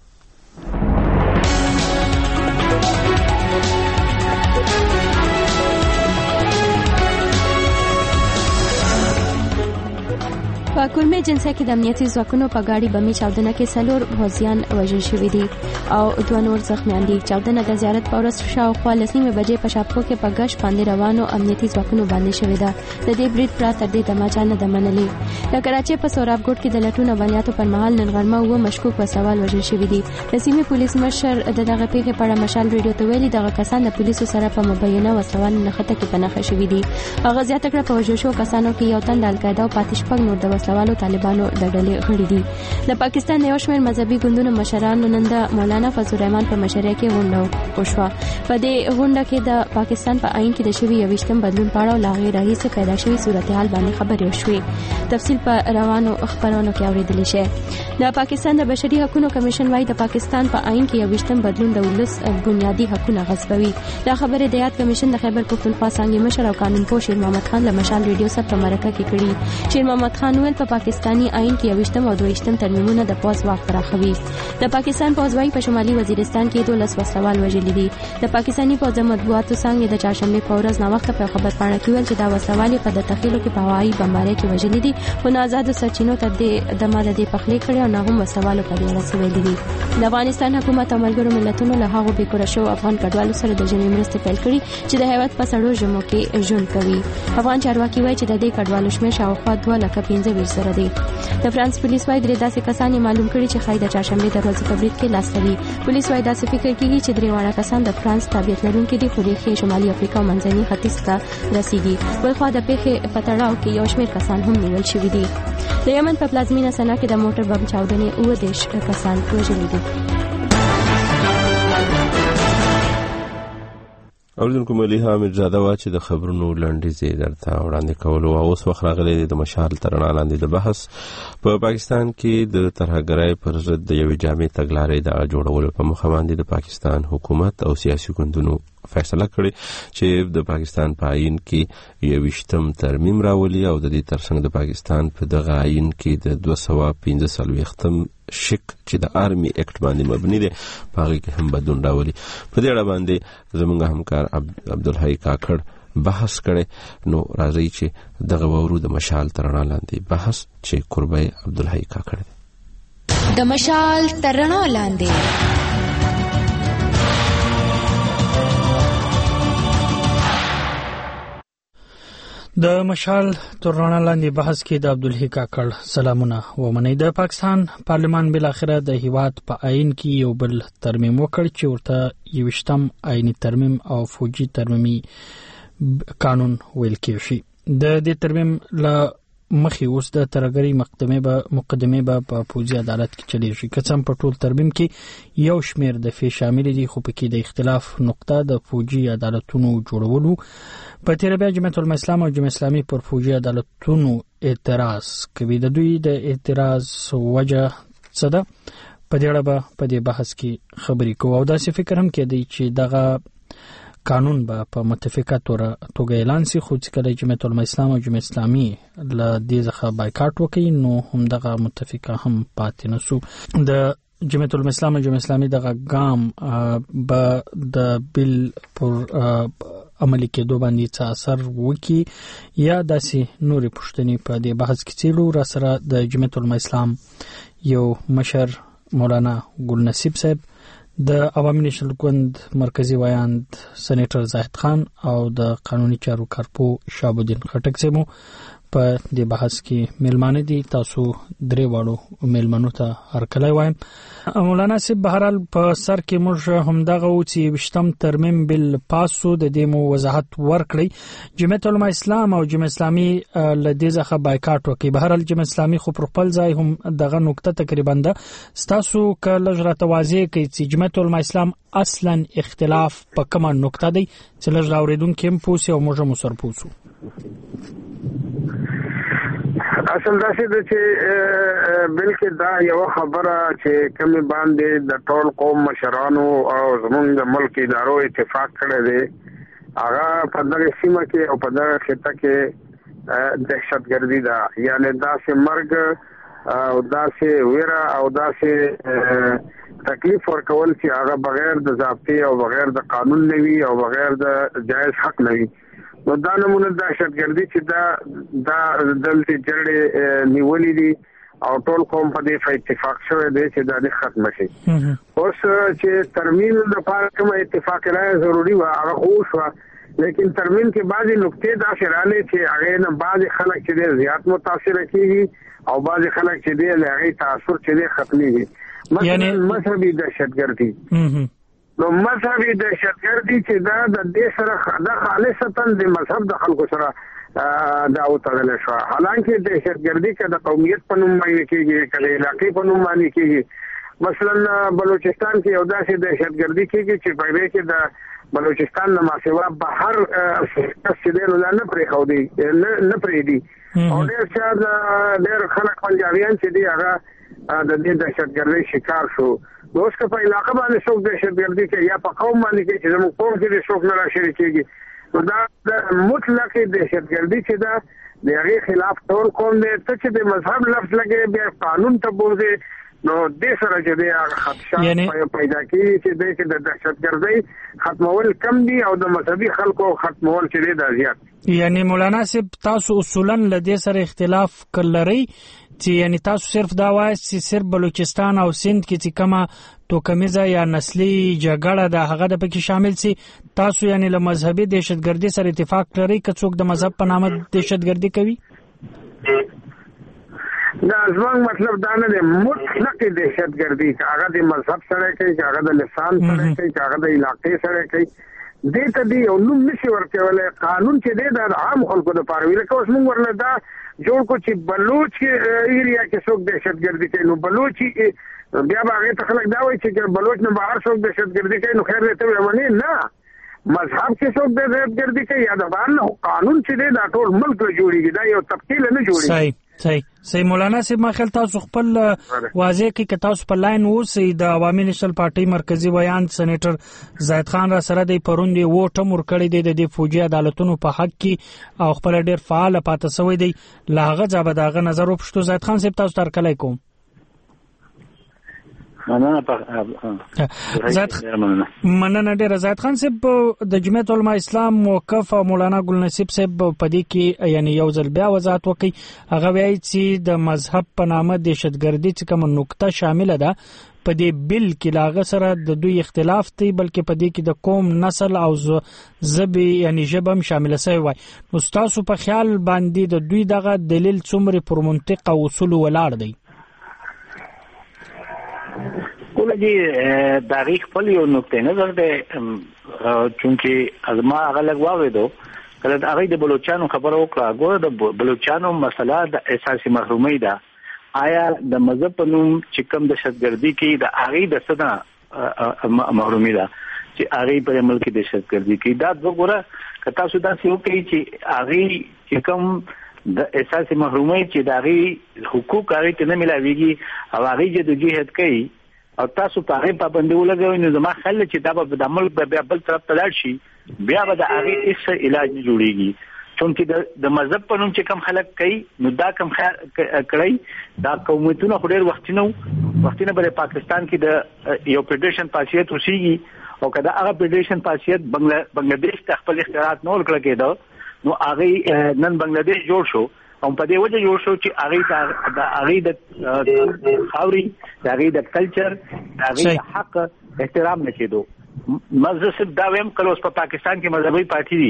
په کورمه جنسه کې د امنیتي ځواکونو په گاډي بمي چاودنه کې څلور غازیان وژل شوي دي او دوه نور زخمیان دي. چاودنه د زیارت په ورځ شاوخوا لسنیمه بجې په شاپکو کې په ګش باندې روانو امنیتي ځواکونو باندې شوې ده. د دې برید پراته د دماچا نه د منلې. د کراچۍ په سورابګوټ کې د لټون عملیاتو پر مهال نن غرمه و مشکوک په سوال وژل شوي دي. د سیمې پولیس مشر د دغه پیښې په اړه مشال ریډیو ته ویلي دغه کسان د پولیسو سره په مبینه وسوال نه خطه کې پناخه شوي دي. هغه زیاته کړه په وژل شوو کسانو کې یو تن د القاعده او پاتې شپږ نور د وسلوالو طالبانو د ډلې غړي دي. د پاکستان یو شمېر مذهبي ګوندونو مشرانو نن د مولانا فضل الرحمن په مشرۍ کې غونډه وشوه. په دې غونډه کې د پاکستان په آئین کې د شوي یوویشتم بدلون په اړه او لا غیر راهیسې پیدا شوي صورتحال باندې خبرې وشوې. تفصیل په روانو خبرونو کې اورېدلی شي. د پاکستان د بشري حقوقو کمیشن وايي د پاکستان په آئین کې یوویشتم بدلون د ولس بنیادي حقوق غصبوي. دا خبره د یاد کمیشن د خیبر پختونخوا څنګه مشر او قانونپوه شیر محمد خان له مشال ریډیو سره په مرکه کې کړي. شیر محمد خان ویل په پاکستاني آئین کې یوویشتم او دویشتم ترمیمونه د پوز واک پراخوي. د پاکستان پوز وايي په شمالي وزیرستان کې دولس وسوال وژلي دي. د پاکستاني پوز مطبوعاتو څنګه د چهارشنبه په ورځ نو وخت په خبر پاڼه کې ویل چې دا وسوال په د تخیلو کې په هوایي بمبارۍ کې وژلي دي خو نه آزاد سرچینو ته د ماده د پخلي کړي او نه هم وسوال په اړه سویل دي. د افغانستان حکومت او ملګرو ملتونو له هغو بیکوره شو افغان کډوالو سره د جنوي مرستې پیل کړي چې د هیواد په سړو ژمو کې ژوند کوي. افغان چارواکي وایي چې د دې کډوالو شمېر شاوخوا دوه لکه پنځه ویشت زره دی. د فرانس پولیس وايي درې داسې کسان معلوم کړي چې خای د چهارشنبه د ورځې په برید کې لاس لري. پولیس وايي داسې فکر کوي چې درې واړه کسان د فرانس تابعیت لرونکي دي خو ریښې شمالي افریقا او منځني ختیځ ته رسیږي. بل خوا د پیښې په تړاو کې یو شمېر کسان هم نیول شوي دي. د یمن په پلازمینه سنا کې د موټر بم چاودنې اووه دېرش کسان وژلي دي. اوریدونکو ملیحه امیرزاده وا چې د خبرونو لنډیز درته وړاندې کولو او اوس وخت راغلی د مشال ترنا لاندې د بحث په پا پاکستان کې د ترهګرۍ پر ضد د یوې جامع تګلارې د جوړولو په موخه باندې د پاکستان حکومت او سیاسي ګوندونو فیصله کړې چې د پاکستان په آئین کې یوویشتم ترمیم راولي او د دې ترڅنګ د پاکستان په دغه آئین کې د دوه سوه پنځه څلوېښتم شک چې د آرمي اکټ باندې مبني دی په هغې کې هم بدلون راولي. په دې اړه باندې زموږ همکار عبدالحی کاکړ بحث کړی. نو راځئ چې دغه واورو د مشال ترنا لاندې بحث چې قربی عبدالحی کاکړ دی. د مشال ترنا لاندې د مشال ترنا لاندې بحث کې د عبدالحی کاکړ سلامونه ومنئ. د پاکستان پارلمان بل اخره د هیواد په آئین کې یو بل ترمیم وکړ چې ورته یوویشتم آئینی ترمیم او فوجي ترمیمي قانون ویل کېږي. د دې ترمیم له مخې اوس د ترهګرۍ مقدمې به مقدمې به په پوځي عدالت کې چلیږي. که څه هم په ټول ترمیم کې یو شمېر دفعې شامل دي خو پکې د اختلاف نقطه د فوجي عدالتونو جوړولو. په تیره بیا جمعیت العلماء اسلام او جمعیت اسلامي پر فوجي عدالتونو اعتراض کوي. د دوی د اعتراض وجه څه ده؟ په دې اړه به په دې بحث کې خبرې کوو او داسې فکر هم کېدی چې دغه قانون به په متفقه توګه اعلان سي خو چې کله جمعیت العلماء اسلام او جمعیت اسلامي له دې څخه بایکاټ وکړي نو هم دغه متفقه هم پاتې نه سو. د جمعیت العلماء اسلام او جمعیت اسلامي دغه ګام به د بل پر عملي کېدو باندې څه اثر وکړي یا داسې نورې پوښتنې په دې بحث کې څېړو. را سره د جمعیت العلماء اسلام یو مشر مولانا ګل نصیب صاحب، د عوامي نېشنل ګوند مرکزی وایاند سېنیټر زاهد خان او د قانوني چارو کارپو شهاب الدین خټک صاحب په دې بحث کې میلمانه دي. تاسو درې واړو میلمنو ته هرکلی وایم. مولانا صاحب بهرحال په سر کې موږ همدغه و چې وشتم ترمیم بل پاسو د دې مو وضاحت ورکړی. جمعیت علما اسلام او جمعیت اسلامي له دې څخه بایکاټ وکړي. بهرحال جمعیت اسلامي خو پر خپل ځای هم دغه نقطه تقریبا ده. ستاسو که لږ راته واضح کړئ چې جمعیت علما اسلام اصلا اختلاف په کومه نقطه دی چې لږ راوریدونکي هم پوه سي او موږ هم ورسره پوه سو. اصل دا چې چې بلکې دا یو خبره چې کومه باندې د ټول قوم مشرانو او زمونږ د ملک ادارو اتفاق کړی دی هغه په دغه سیمه کې او په دغه خطه کې دهشتګردي ده. یعنی دا چې مرګ او دا چې ویره او دا چې تکلیف ورکول چې هغه بغیر د ضابطې او بغیر د قانون نه وي او بغیر د جایز حق نه وي. نو دا نمونه دهشتګردي چې دا دا دلته جړې نیولې دي او ټول قوم په دې په اتفاق شوی دی چې دا دې ختم شي. اوس چې ترمیم د پاره کوم اتفاق راځي ضروری و هغه اوس و لیکن ترمیم کې بعضي نقطې دا شرانه چې هغه نه بعضي خلک چې زیات متاثر کیږي او بعضي خلک چې دې لغې تاثیر چې دې ختميږي. مثلا مذهبي دهشتګردي نو مذهبي دهشتګردي چې دا د دې سره د خالصتا د مذهب د خلکو سره دا وتړل شو. حالانکه دهشتګردي کې د قومیت په نوم باندې کېږي کله علاقې په نوم باندې کېږي. مثلا بلوچستان کې یو داسې دهشتګردي کېږي چې په دې کې د بلوچستان نه ماسوا بهر څه نه پرې خو دی نه پرې دی او ډېر څه ډېر خلک پنجابیان چې دی هغه د دې دهشتګردۍ شکار شو. نو اوس که په علاقه باندې څوک دهشتګردي کوي یا په قوم باندې کوي چې زموږ قوم کې څوک نه راشریکېږي نو دا د مطلق دهشتګردي چې دا د هغې خلاف ټول قوم دی. ته چې د مذهب لفظ لګې بیا قانون ته بوځې نو دې سره چې دی هغه خدشات پیدا کېږي چې دی چې د دهشتګردۍ ختمول کم دي او د مذهبي خلکو ختمول چې دی دا زیات. یعنی مولانا صاحب تاسو اصولا له دې سره اختلاف کلرئ چې یعنی تاسو صرف دا وایاست چې صرف بلوچستان او سند کې چې کومه توکمیزه یا نسلی جګړه ده هغه د پکې شامل سي. تاسو یعنی له مذهبي دهشتګردي سره اتفاق لرئ که څوک د مذهب په نامه دهشتګردي کوي؟ دا زموږ مطلب دا نه دی مطلق دهشتګردي چې هغه د مذهب سره کوي چې هغه د لسان سره کوي چې هغه د علاقې سره کوي دې ته دی یو نوم نشي ورکولی. قانون چې دی دا د عام خلکو دپاره وي. لکه اوس موږ ورله دا جوړ کو چې بلوچ ایریا کې څوک دهشتګردي کوي نو بلوچ بیا به هغې ته خلک دا وایي چې بلوچ نه بهر څوک دهشتګردي کوي نو خیر دی ته ویې نه مذهب کې څوک دهشتګردي کوي یا د بهر نه قانون چې دی دا ټول ملک له جوړېږي دا یو تفصیل نه جوړېږي. صحیح صحیح صحیح. مولانا صاحب ما خیال تاسو خپل واضح کړئ که تاسو په لاین اوسئ. د عوامي نیشنل پارټۍ مرکزي ویان سېنیټر زاهد خان را سره دی پرون دی ووټ هم ورکړی دی د دې فوجي عدالتونو په حق کې او خپل ډېر فعال پاتې شوی دی. له هغه ځایه به د هغه نظر وپوښتو. زاهد خان صاحب تاسو ته هرکلی کوم. مننه مننه ډیره. زاهد خان صاحب د جمعیت علما اسلام موقف او مولانا ګل نصیب صاحب په دې کې یعنی یو ځل بیا وضاحت وکړي. هغه وایي چې د مذهب په نامه دهشتګردي چې کومه نقطه شامله ده په دې بل کې لاغه سره د دوی اختلاف دی بلکې په دې کې د قوم نسل او ژبې یعنی ژبه هم شامله شوی وای. نو تاسو په خیال باندې د دوی دغه دلیل څومره پر منطق او اصول ولاړ دی؟ کوله جی دغه خپل یو نقطه نظر ده چونکه از ما هغه لګ واوریدو کله هغه د بلوچستان خبرو وکړه. ګوره د بلوچستان مسله د اساسي محرومي ده. آیا د مذهب په نوم چې کوم دهشتګردي کې د هغه د صدا محرومي ده چې هغه په ملک دهشتګردي کې دا وګوره کتا سودا سیو کې چې هغه چې کوم د اساسي محرومي چې د هغه حقوق هغه ته نه ملاويږي او هغه جدوجہد کوي او تاسو په هغه پابندي ولګوئ نو زما خل چې دا به د ملک به بل طرف ته لاړ شي بیا به د هغه هیڅ علاج نه جوړیږي. چونکه د مذهب په نوم چې کم خلک کوي نو دا کم کړی دا قومیتونه خو ډېر وخت نه وختونه به پاکستان کې د یو فدریشن پاسیت وسیږي او کله هغه فدریشن پاسیت بنگلاديش ته خپل اختیارات نور کړ کېده نو هغه نن بنگلاديش جوړ شو او په دې وجه جوړ شو چې هغه د هغه د خاوري د هغه د کلچر د هغه حق احترام نشیدو. مذهب دا ویم کله اوس په پاکستان کې مذهبي پارټي دي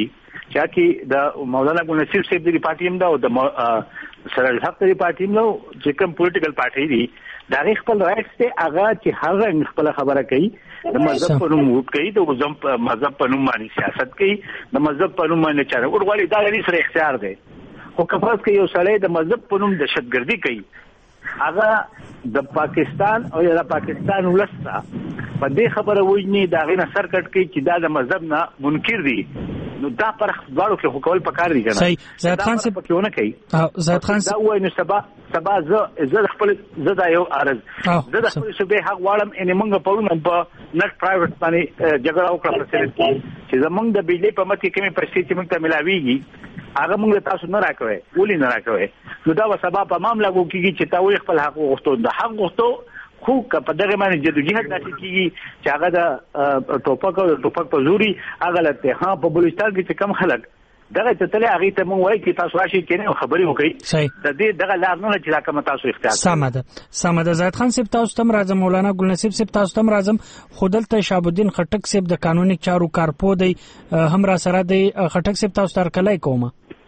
چې کې د مولانا ګل نصیب صاحب د پارټي هم دا او د سره الحق د پارټي هم نو چې کوم پولیټیکل پارټي دي دا خپل رائټس ته هغه چې هغه خپل خبره کوي د مذهب په نوم ووټ کوي د مذهب په نوم باندې سیاست کوي د مذهب په نوم باندې چاره ورغلي دا لري سره اختیار دی خو کفاس کې یو سړی د مذهب په نوم دهشتګردي کوي هغه د پاکستان او یا د پاکستان ولسته په دې خبره وایي دا غینه سر کټ کوي چې دا د مذهب نه منکر دي نو دا پر خبرو کې حکومت پکار دي کنه صحیح زید خان سے پکونه کوي زید خان دا وایي نو سبا سبا ز ز خپل ز دا یو ارز ز د خپل صوبې حق واړم ان موږ په نوم په نت پرایویټ باندې جګړه وکړه فسیلیټي چې زمونږ د بجلی په مت کې کمی پیسې چې موږ ته ملاويږي هغه موږ تاسو نه راکوي ولې نه راکوي نو دا سبا په معاملې کو کېږي چې تاسو خپل حق غوښتو د حق غوښتو خو په دغه باندې جدوجہد نشي کیږي چې هغه د ټوپک او ټوپک په زوري هغه لته ها په بلوچستان کې چې کم خلک دغه ته تل هغه ته مونږ وایي چې تاسو راشي کینه خبرې وکړي د دې دغه لار نه چې راکمه تاسو اختیار سمده سمده زید خان صاحب تاسو تم راځم مولانا ګل نصیب صاحب تاسو تم راځم خودلته شهاب الدین خټک صاحب د قانوني چارو کارپو دی هم را سره دی خټک صاحب تاسو تر کله کومه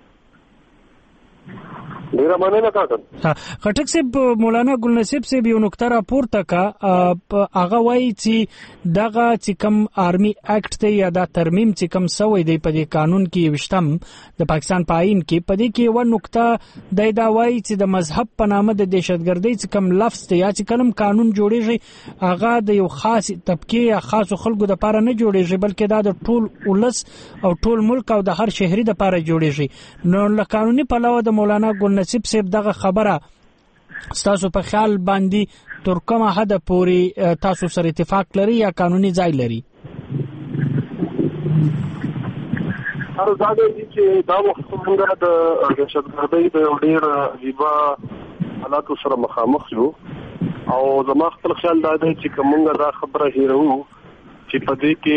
ډیره مننه کاکا خټک صاحب مولانا ګل نصیب صاحب یو نقطه راپورته کا هغه وایي چې دغه چې کوم آرمي اکټ ته یا د ترمیم چې کوم سوی دی په دې قانون کې وشتم د پاکستان پاین کې په دې کې و نقطه د دا وایي چې د مذهب په نامه د دهشتګردۍ چې کوم لفظ ته یا چې کوم قانون جوړیږي هغه د یو خاص طبقه یا خاص خلکو د لپاره نه جوړیږي بلکې دا د ټول ولس او ټول ملک او د هر شهري د لپاره جوړیږي نو له قانوني پلوه د مولانا ګل نصیب صاحب دغه خبره تاسو په خیال باندې تر کومه حد پورې تاسو سره اتفاق لري یا قانوني ځای لري هر ځای چې دا وخت موږ د دهشتګردۍ د ډېر عجیبه حالاتو سره مخامخ یو او زما خپل خیال دا دی چې کومه دا خبره هیرو چې په دې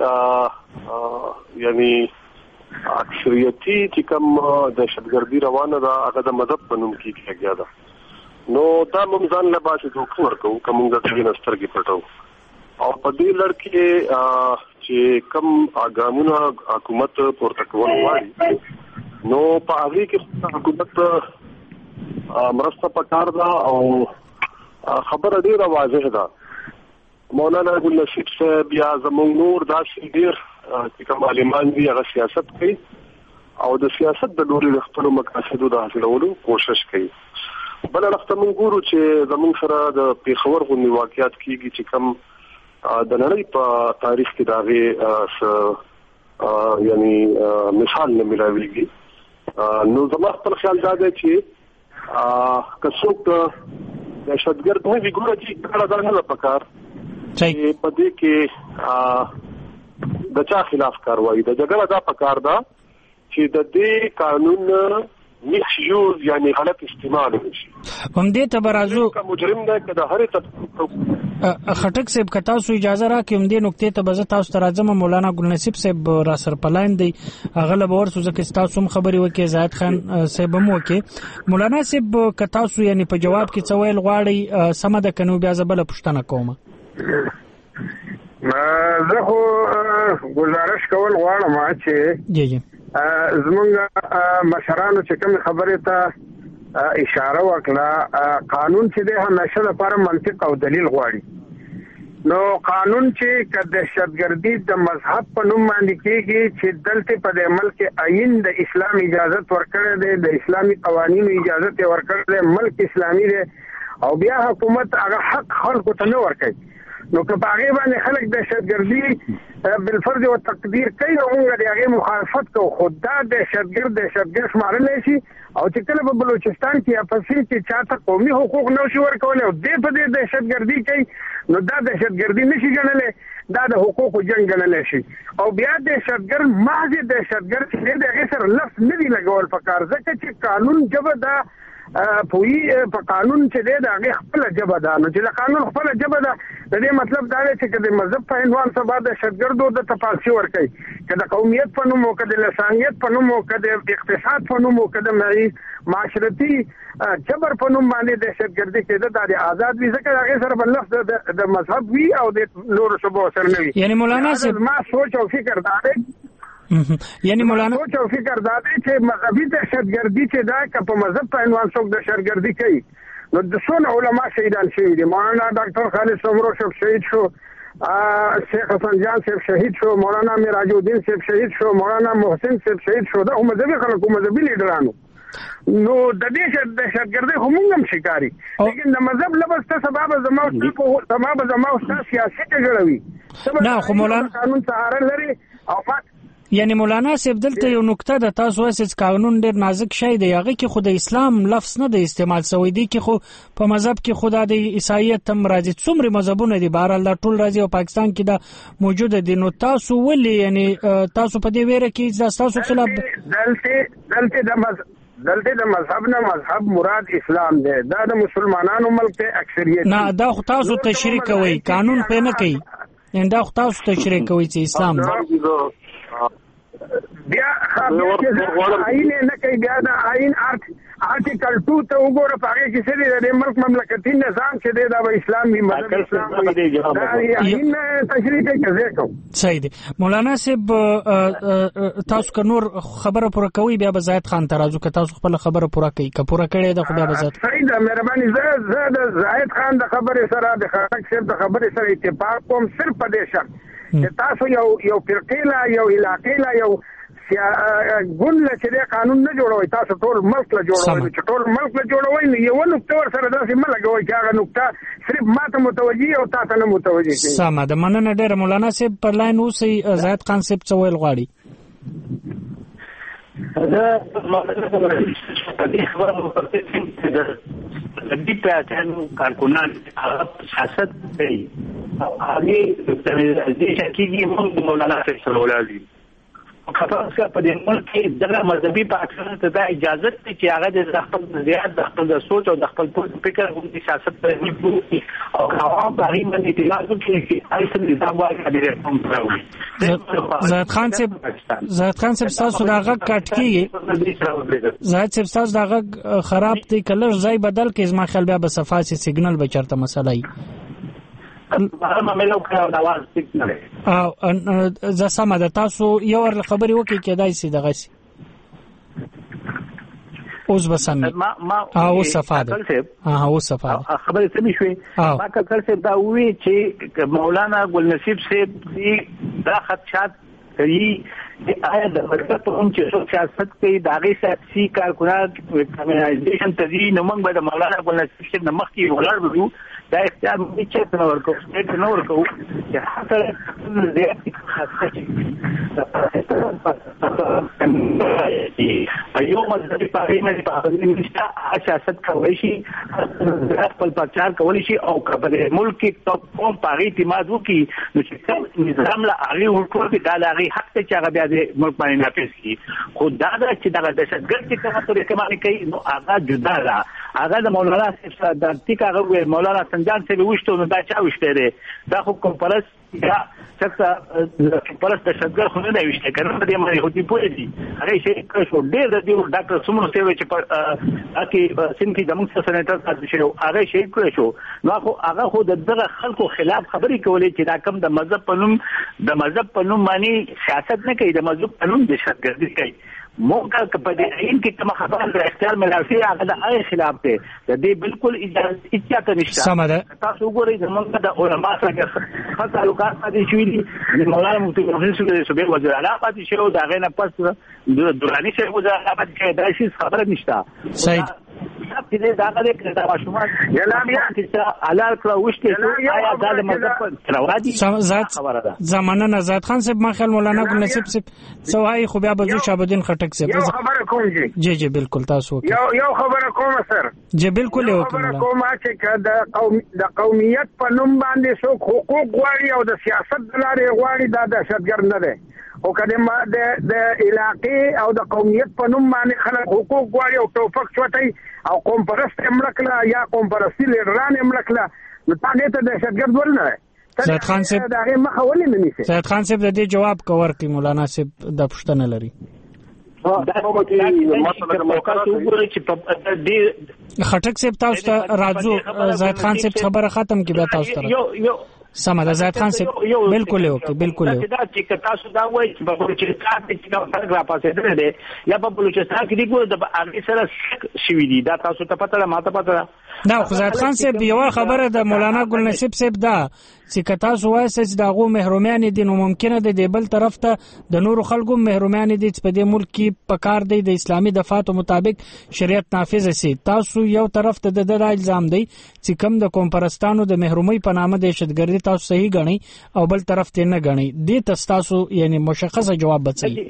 کې یعنی اکثریتی چې کوم دهشتګردي روانه ده هغه د مذهب په نوم کې کېږي دا نو دا موږ ځان له باسي دوکو ورکو کوم د دې نستر کې پټو او په دې لړ کې چې کوم اګامونه حکومت پورته کول غواړي نو په هغه کې حکومت مرسته پکار ده او خبره ډیره واضحه ده مولانا ګل نصیب صاحب یا زموږ نور داسې ډیر چې کوم عالمان دي هغه سیاست کوي او د سیاست د لوري د خپل مقاصدو د حاصلولو کوشش کوي بل وخت موږ ګورو چې زموږ سره د پیښور غونډې واقعیت کیږي چې کوم د نړۍ په تاریخ کې داغه یعنی مثال نه ملاويږي نو زما خپل خیال دا دی چې کڅوک دهشتګرد نه وي ګوره چې کله دا نه پکار چې په دې کې د چا خلاف کاروایی د جګړه دا پکار ده چې د دې قانون مکس یوز یعنی غلط استعمال وشي هم دې ته برازو مجرم ده کله هر خټک صاحب کتا سو اجازه را کوم دې نقطې ته بز تاسو تر اعظم مولانا ګل نصیب صاحب را سر پلاین دی غلب اور سوزه کې تاسو خبري وکي زاهد خان صاحب مو کې مولانا صاحب کتا سو یعنی په جواب کې څویل غواړي سم د کنو بیا زبل پښتنه کومه زه خو گزارش کول غواړم چې زمونږ مشرانو چې کوم خبرې ته اشاره وکړه قانون چې د همیشه لپاره منطق او دلیل غواړي نو قانون چې د دهشتګردي د مذهب په نوم باندې کېږي چې دلته په د ملک عین د اسلام اجازه ورکړه ده د اسلامي قوانینو اجازه ورکړه ده ملک اسلامي ده او بیا حکومت هغه حق خلکو ته نه ورکړي نو که په هغه باندې خلک دهشتګردي بالفرض او تقدیر کوي نو موږ د هغه مخالفت کوو خدا دهشتګرد دهشتګرد شمارل شي او چې کله په بلوچستان کې اپسین کې چاته قومي حقوق نو شي ورکول او د په دې دهشتګردي کوي نو دا دهشتګردي نشي ګڼل دا د حقوقو جنگ ګڼل شي او بیا دهشتګرد محض دهشتګرد چې د هغه سره لفظ نه دی لګول پکار ځکه چې قانون جبه دا پوی په قانون چې دی دا هغه خپل جبه ده نو چې د قانون خپل جبه ده د دې مطلب دا دی چې د مذهب په عنوان سبا د دهشتګردو د تفاصیل ورکړي که د قومیت په نوم او که د لسانیت په نوم او که د اقتصاد په نوم او که د معاشرتي جبر په نوم باندې دهشتګردي کېده د آزاد وي ځکه هغه سره بل لفظ د مذهب وي او د نور شبو سره نه وي یعنی مولانا صاحب ما سوچ او فکر دا دی یعنی مولانا سوچ او فکر دا دی چې مذهبي دهشتګردي چې دا که په مذهب په عنوان څوک دهشتګردي کوي نو د څونه علما شهیدان شوي دي. مولانا ډاکټر خالد سمرو صاحب شهید شو، شیخ حسن جان صاحب شهید شو، مولانا میراج الدین صاحب شهید شو، مولانا محسن صاحب شهید شو. دا مذهبي خلکو مذهبي لیډرانو. نو د دې دهشتګردي خو موږ هم شکاري، لیکن د مذهب لبس ته سبب زما او سبب زما او سیاسي جوړوي نه. خو مولانا قانون سهار لري او فات یعنی مولانا صاحب دلته یو نقطه د تاسو اساس قانون ډیر نازک شی دی، هغه کې خو د اسلام لفظ نه د استعمال شوی دی، کې خو په مذهب کې خدا د عیسایت هم راځي. څومره مذهبونه دي بهرحال دا ټول راځي او پاکستان کې دا موجوده دي. نو تاسو ولې یعنی تاسو په دې ویره کې تاسو خلاف دلته دلته د مذهب دلته د مذهب نه مذهب مراد اسلام دی. دا د مسلمانانو ملک ته اکثریت نه. دا خو تاسو تشریح کوي، قانون په نه کوي. ان دا خو تاسو تشریح کوي چې اسلام دی. بیا خبره آئین نه کوي. بیا د آئین آرټیکل دو ته وګوره، په هغه کې څه دی د ملک مملکتي نظام چې دی دا به اسلامي مذهب اسلام دی. دا آئین تشریح کوي کوم صحیح دی. مولانا صاحب تاسو که نور خبره پوره کوي بیا به زاهد خان ته راځو، که تاسو خپل خبره پوره کوي که پوره کړی ده خو بیا به زاهد صحیح ده. مهرباني زه زه د زاهد خان د خبرې سره د خټک صاحب د خبرې سره اتفاق کوم، صرف په دې شرط چې تاسو یو یو فرقې لا یو علاقې لا یو ګوند له چې قانون نه جوړوي، تاسو ټول ملک له جوړوي. چې ټول ملک له جوړوي نو یو نقطه ور سره داسې مه لګوئ چې هغه نقطه صرف ماته متوجي او تاسو نه متوجي شي. سمه ده، مننه ډېره. مولانا صاحب پر لاین اوسئ. زاهد خان صاحب څه ویل غواړي؟ دې په کارکونان سیاست کوي هغه د دې شکیږي موږ مولانا صاحب سره ولاړ دي. خاصه په دې ملک کې دغه مذهبي پاکستان ته دا اجازه ته چې هغه د خپل نظریات د خپل سوچ او د خپل فکر د سیاست په وړاندې او هغه په اړه باندې اعتراض کوي چې اصل نظام وايي د قوم پرو. زاهد خان صاحب زاهد خان صاحب تاسو دا غږ کټ کیږي. زاهد صاحب تاسو دا غږ خراب دی، کله ځای بدل کې زما خیال بیا به صفه سي سیګنل به چرته مسله ای او زه سمه ده. تاسو یو ور خبرې وکړئ کېدای شي دغه شي اوس به سمې او صفه ده. ها اوس صفه ده. خبرې سمې شوې. ما کاکل صاحب دا وی چې مولانا ګلنصیب صاحب دا خدشات کوي آیا د مطلب په کوم چې سیاست کوي د هغې سیاسي کارکنان کمیونایزیشن ته ځي نو موږ به د مولانا ګلنصیب صاحب نه مخکې ولاړ بلو. دا اختیار موږ چېرته نه ورکوو، چېرته نه ورکوو چې هر سړی زیاتې خاصه په یو مذهبي په هغې باندې پابندي نشته. هغه سیاست کولی شي، خپل پرچار کولی شي او که په ملک کې قوم په هغې اعتماد وکړي نو چې کوم نظام له هغې ورکوي دا د هغې حق دی چې هغه بیا د ملک باندې نافذ کړي. خو دا ده چې دغه دهشتګرد چې کومه طریقه باندې کوي نو هغه جدا ده. هغه د مولانا صاحب د ټیک هغه وویل مولانا سنجان صاحب وشته نو دا چا وشته دی؟ دا خو کوم پرست یا څه پرست دهشتګرد خو نه دی وشته که نه په دې باندې خو دې پوه دي. هغه شهید کړی شو. ډېر د دې ډاکټر سمرو صاحب چې په هغې سیند کې زموږ څخه سینیټر پاتې شوی هغه شهید کړی شو. نو خو هغه خو د دغه خلکو خلاف خبرې کولې چې دا کوم د مذهب په نوم د مذهب په نوم باندې سیاست نه کوي، د مذهب په نوم دهشتګردي کوي. موږ که په دې عین کې کومه خبره د اختیار ملاسي هغه د هغې خلاف دی. د دې بالکل اجازه هېڅ چاته نشته. سمه ده. تاسو وګورئ زموږ د علما سره ښه تعلقات پاتې شوي دي. د مولانا مفتي محمد صاحب د صوبې وزیر اعلی پاتې شوی او د هغې نه پس دراني صاحب وزیر اعلی پاتې شوی. دا هېڅ خبره نشته. صحیح چې دې دا هغه دی دا ماشومان چې حلال کړه وشتې شو آیا دا د مذهب په روا دي؟ خبره ده. زمانه زاهد خان صاحب ما خیال مولانا ګلنصیب صاحب څه وایي خو بیا به زه شهابالدین خټک صاحب یو خبره کوم جی جی جی بالکل تاسو یو یو خبره کوم سر جی بالکل یو خبره کوم چې د قوم د قومیت په نوم باندې څوک حقوق غواړي او د سیاست د لارې غواړي دا دهشتګرد نه دی. او کله د د علاقې او د قومیت په نوم باندې خلک حقوق غواړي او توفق چوتای او قوم پرست املکلا یا قوم پرستی لیډران املکلا نو تاسو ته دهشتګرد ورنه. زاهد خان صاحب دا هغه مخه ولې نه نیسي؟ زاهد خان صاحب د دې جواب کوور کوي مولانا صاحب د پښتنه لري. خټک صاحب تاسو ته راځو. زاهد خان صاحب خبره ختم کی بیا تاسو ته یو یو سم ده زید خان سے بالکل یو کې بالکل یو دا چې تاسو دا وایي چې په بلوچستان کې چې فرق را پاسې دی یا په بلوچستان کې دی ګور د هغه سره شوی دی دا تاسو ته پته ماته پته دا خو زید خان سے یو خبره د مولانا ګل نصیب صاحب دا چې تاسو وایي چې داغو محرومیان دي نو ممکنه ده د بل طرف ته د نور خلکو محرومیان دي چې په دې ملک کې پکار دی د اسلامي دفاتو مطابق شریعت نافذ شي تاسو یو طرف ته د د الزام دی چې کم د قوم پرستانو د محرومي په نامه د دهشتګردي تاسو صحیح غني او بل طرف ته نه غني دې تاسو یعنی مشخصه جواب بچي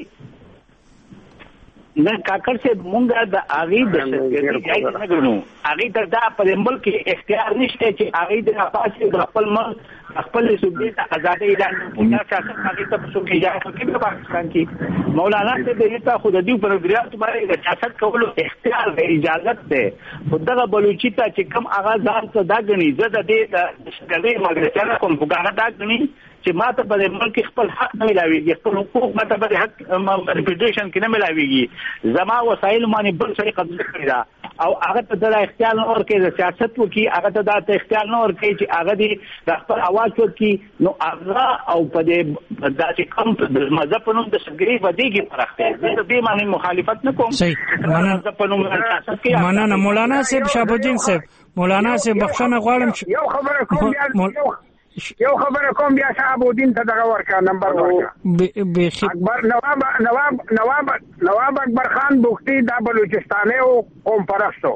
نه کاکر سے مونږه د اغي د دهشتګردي نه غنو اغي ته دا په ملک کې اختیار نشته چې اغي د پاسه د خپل ملک خپل صوبې ته آزادي اعلان کړي چې شاسن هغه ته څو کې ځای کوي په پاکستان کې مولانا سے د دې ته خود دې پر ګریات باندې د سیاست کولو اختیار دی اجازه ده خدغه بلوچی ته چې کم اغاز ځان دا غني زده دې د شګلې مګرچا کوم وګړه دا غني چې ماته په ملک خپل حق نه ملاويږي خپل حقوق ماته په حق ریپټیشن کې نه ملاويږي زما وسایل باندې بل څه قبضه کړی دا او هغه ته د اختیار نه ورکړي د سیاست وکي هغه ته د اختیار نه ورکړي چې هغه دې د خپل اواز وکي نو هغه او په دې د چې کوم د مذهب په نوم د شګري ودیږي پرخته د دې معنی مخالفت نه کوم صحیح مننه مولانا صاحب شهاب الدین صاحب مولانا صاحب بخښنه غواړم یو خبره کوم یو خبره کوم بیا شهاب الدین ته دغه ورکا نمبر ورکا اکبر نواب نواب نواب نواب اکبر خان بوختی دا بلوچستاني او قوم پرستو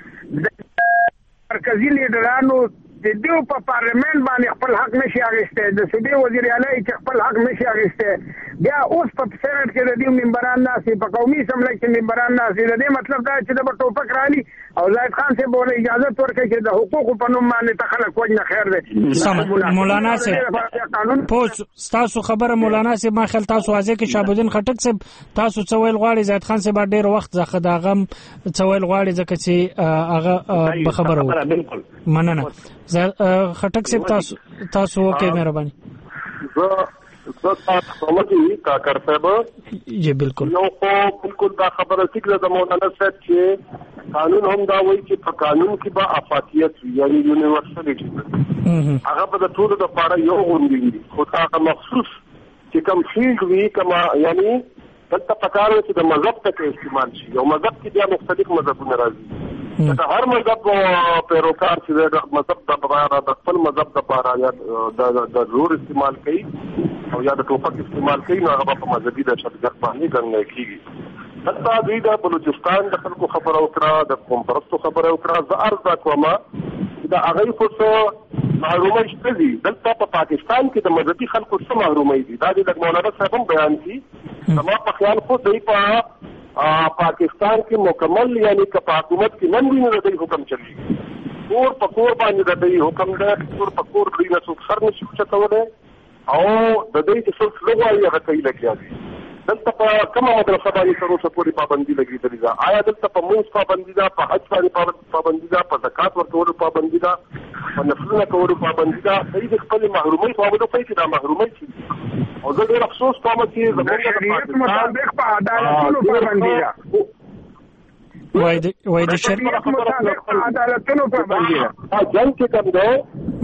مرکزی لیډرانو د دیو په پارلیمنت باندې خپل حق نشي اخیسته د صوبې وزیر اعلی چې خپل حق نشي اخیسته بیا اوس په سېنات کې د دیو منبران ناسي په قومي اسمبلی کې منبران ناسي د دې مطلب دا چې د ټوپک رالي او زاید خان سے بوله اجازه ورکړي چې د حقوقو په نوم باندې تخلق وجه خیر دی مولانا سے پوس تاسو خبره مولانا سے ما خل تاسو واځي کې شهاب الدین خټک سے تاسو څویل غواړي زاید خان سے با ډیر وخت ځخه دا غم څویل غواړي ځکه چې هغه به خبره و بالکل مننه خټک صاحب تاسو تاسو وکي مهرباني زه تاسو سمجي کاکر صاحب جی بالکل نو خو بالکل دا خبره ذکر د مولانا صاحب چې قانون هم دا وایي چې په قانون کې به افاقیت یعنی یونیورسلټي هغه به د ټولو د پاره یو غونډي خو هغه مخصوص چې کوم فیلډ وی کما یعنی دلته پکاره چې د مذهب ته استعمال شي او مذهب کې بیا مختلف مذهبونه راځي دا هر مذهب پیروکار چې د مذهب د لپاره د خپل مذهب لپاره یا د زور استعمال کوي او یا د ټوپک استعمال کوي نو هغه په مذهبي د شدت باندې ګڼل کیږي حتی دوی د بلوچستان د خلکو خبره وکړه د قوم پرستو خبره وکړه زه عرض کومه دا هغه خو څه محرومه شته دي دلته په پاکستان کې د مذهبي خلکو څه محرومه دي دا د مولانا صاحب هم بیان کړي زما په خیال خو دوی په پاکستان کې مکمل یعنی که په حکومت کې نن ویني د دې حکم چلی کور په کور باندې د دې حکم ده کور په کور دوی نه څوک سر نشي چتوله او د دې چې څوک لګوي هغه کوي لګي دلته په کومه مدرسه باندې تر اوسه پورې پابندي لګېدلې ده آیا دلته په موږ پابندي ده په حج باندې پابندي ده په زکات ورکولو پابندي ده په نفلونه کولو پابندي ده دې د خپل محرومۍ په وجه کوي چې دا محرومۍ شي او زه ډېر افسوس کوم چې زموږ د شریعت مطابق په عدالتونو پابندي ده وای د وای د شریعت مطابق په عدالتونو پابندي ده جنگ کې کوم ده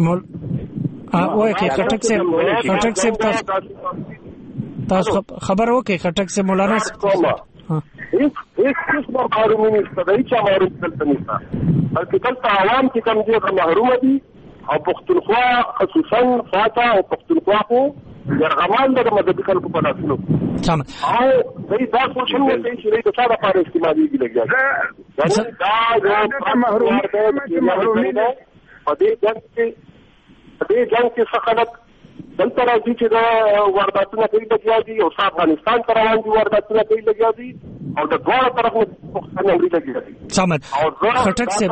ا وای کې خټک سے خټک سے تاسو تاسو خبر وکي خټک سے مولانا هیڅ هیڅ څه محروم نشته دا هیڅ محروم دلته نشته بلکې دلته عوام چې کوم دي محروم دي او پښتونخوا خصوصا فاته او پښتونخوا خو يرغمان د مذهبي خلکو په لاسونو تمام او دوی دا څه شنو چې دوی د څه لپاره استعمالي لګي دا دا محروم محرومي ده په دې ځکه په دې ځکه څه خلک دلته راځي چې دا وارداتونه کوي لګیا دي او افغانستان ته روان دي وارداتونه کوي لګیا دي او د دوه طرف نه پښتنه لګیا دي سمت خټک سے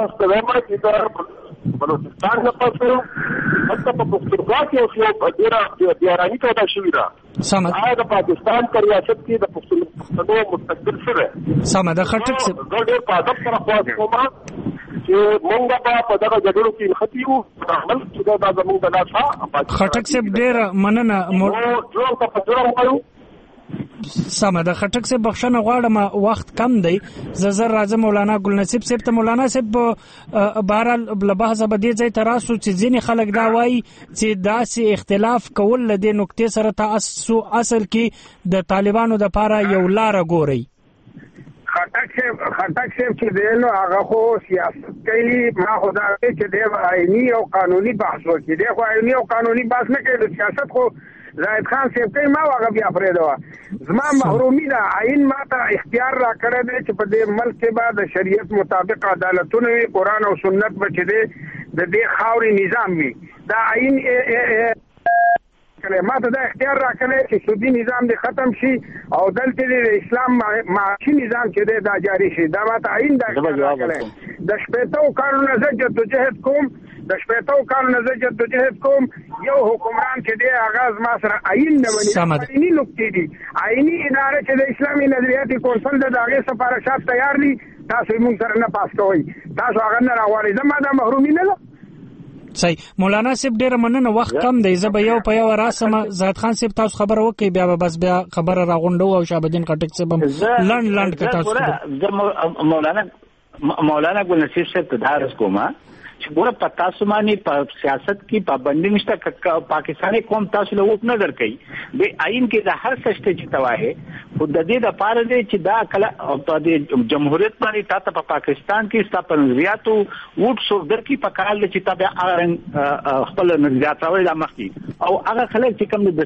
بلوچستان نه پاتو حتی په پښتونخوا کې اوس یو ډیره بیارانی پیدا شوې ده سمت هغه د پاکستان پر ریاست کې د پښتنو مستقبل سره سمت خټک سے ډېر په ادب سره خواږه کومه چې مونږ په دغه جګړو کې نختیو عمل چې دا زموږ د لاسه خټک صاحب ډېر مننه مو جوړ ته په جوړ وایو سمه د خټک سے بخښنه غواړم وخت کم دی زه زر راځم مولانا ګل نصیب صاحب ته. مولانا صاحب بهرحال له بحثه به دې ځای ته راسو چې ځینې خلک دا وایي چې داسې اختلاف کول له دې نقطې سره تاسو اصل کې د طالبانو دپاره یو لاره ګورئ. خټک صاحب خټک صاحب چې دی نو هغه خو سیاست کوي. ما خو دا چې دی آئیني او قانوني بحث وکړي. دی خو آئیني او قانوني بحث نه کوي. د سیاست خو زاهد خان صاحب کوي. ما هغه بیا پرېږدوه. زما محرومي ده. آئین ما ته اختیار را کړی دی چې په دې ملک کې به د شریعت مطابق عدالتونه وي، قرآن او سنت به چې دی د دې خاورې نظام وي. دا آئین ما ته دا اختیار را کړی چې سودي نظام دې ختم شي او دلته د اسلام معاشي نظام چې دی دا جاری شي. دا ما ته آئین دا اختیار را کړی. د شپېتو کالونو زه جدوجهد کوم د شپېتو کالونو زه جدوجهد کوم. یو حکمران چې دی هغه زما سره آئین نه مني. آئیني نقطې دي. آئیني اداره چې د اسلامي نظریاتي کونسل د هغې سفارشات تیار دي. تاسو یې موږ سره نه پاس کوئ. تاسو هغه نه راغواړئ. زما دا محرومي نه ده. صحیح. مولانا صاحب ډیره مننه. وخت کم دی. زه به یو په یو راسم. زاهد خان صاحب تاسو خبره وکړئ بیا به بس بیا خبره راغونډو او شهابالدین خټک صاحب هم لنډ لنډ که تاسو مولانا مولانا ګل نصیب صاحب ته درس کومه چې ګوره په تاسو باندې په سیاست کې پابندي نشته. پاکستاني قوم تاسو له ووټ نه درکوي. د آئین کې د هر څه شته چې ته وایې خو د دې دپاره دی چې دا کله په د جمهوریت باندې تا ته په پاکستان کې ستا په نظریاتو ووټ څوک درکړي په کار دی چې تا بیا هغه رنګ خپل نظریات راوړي دا مخکې. او هغه خلک چې کوم د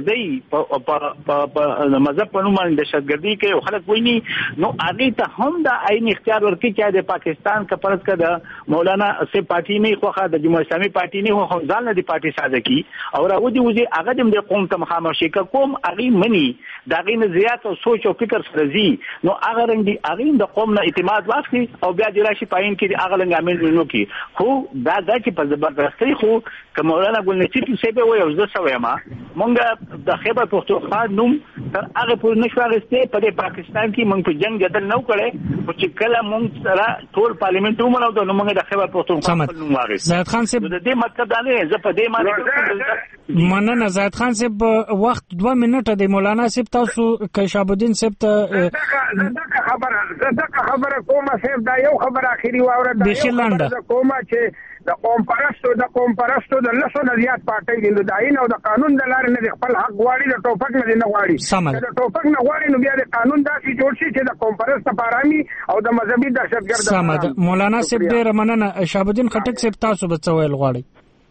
دهشتګردۍ په مذهب په نوم باندې دهشتګردي کوي او خلک وایي نو هغې ته هم دا آئین اختیار ورکړي چې د پاکستان که فرض کړه د مولانا پارټي نه خوخه د جمهوریت اسلامي پارټي نه خو ځان نه دی پارټي ساده کی او راوځي وځي هغه د قوم ته مخامخ شي کوم هغه مني دا غي نظریات او سوچ او فکر سره زی نو هغه رنګ دی هغه د قوم نه اعتماد واخلي او بیا د راشي پاین کې هغه لنګ عامل نو کی خو دا دا چې په زبردستي خو کومولانا ګل نصیب صاحب وایي او زه سوې ما مونږ د خیبر پختونخوا نوم تر هغه پور نشو راغسته په پاکستان کې مونږ په جنگ جدل نو کړي او چې کله مونږ سره ټول پارلیمنت ومنو د مونږ د خیبر پختونخوا زاهد خان صاحب د دې مطلب دا نه زه په دې معنی مننه. زاهد خان صاحب وخت دوه منټه دی. مولانا صاحب تاسو که شهابالدین صاحب ته دغه خبره دغه خبره کومه صاحب دا یو خبره اخیری واوره دا یو کومه چې د قوم پرستو د قوم پرستو د لسو نه زیات پارټۍ دي د آئین او د قانون د لارې نه خپل حق غواړي د ټوپک نه نه غواړي. د ټوپک نه غواړي نو بیا د قانون داسې جوړ شي چې د قوم پرست پارامي او د مذهبي دهشتګرد. سمه. مولانا صاحب ډېره مننه. شهابالدین خټک صاحب تاسو به څه ویل غواړئ؟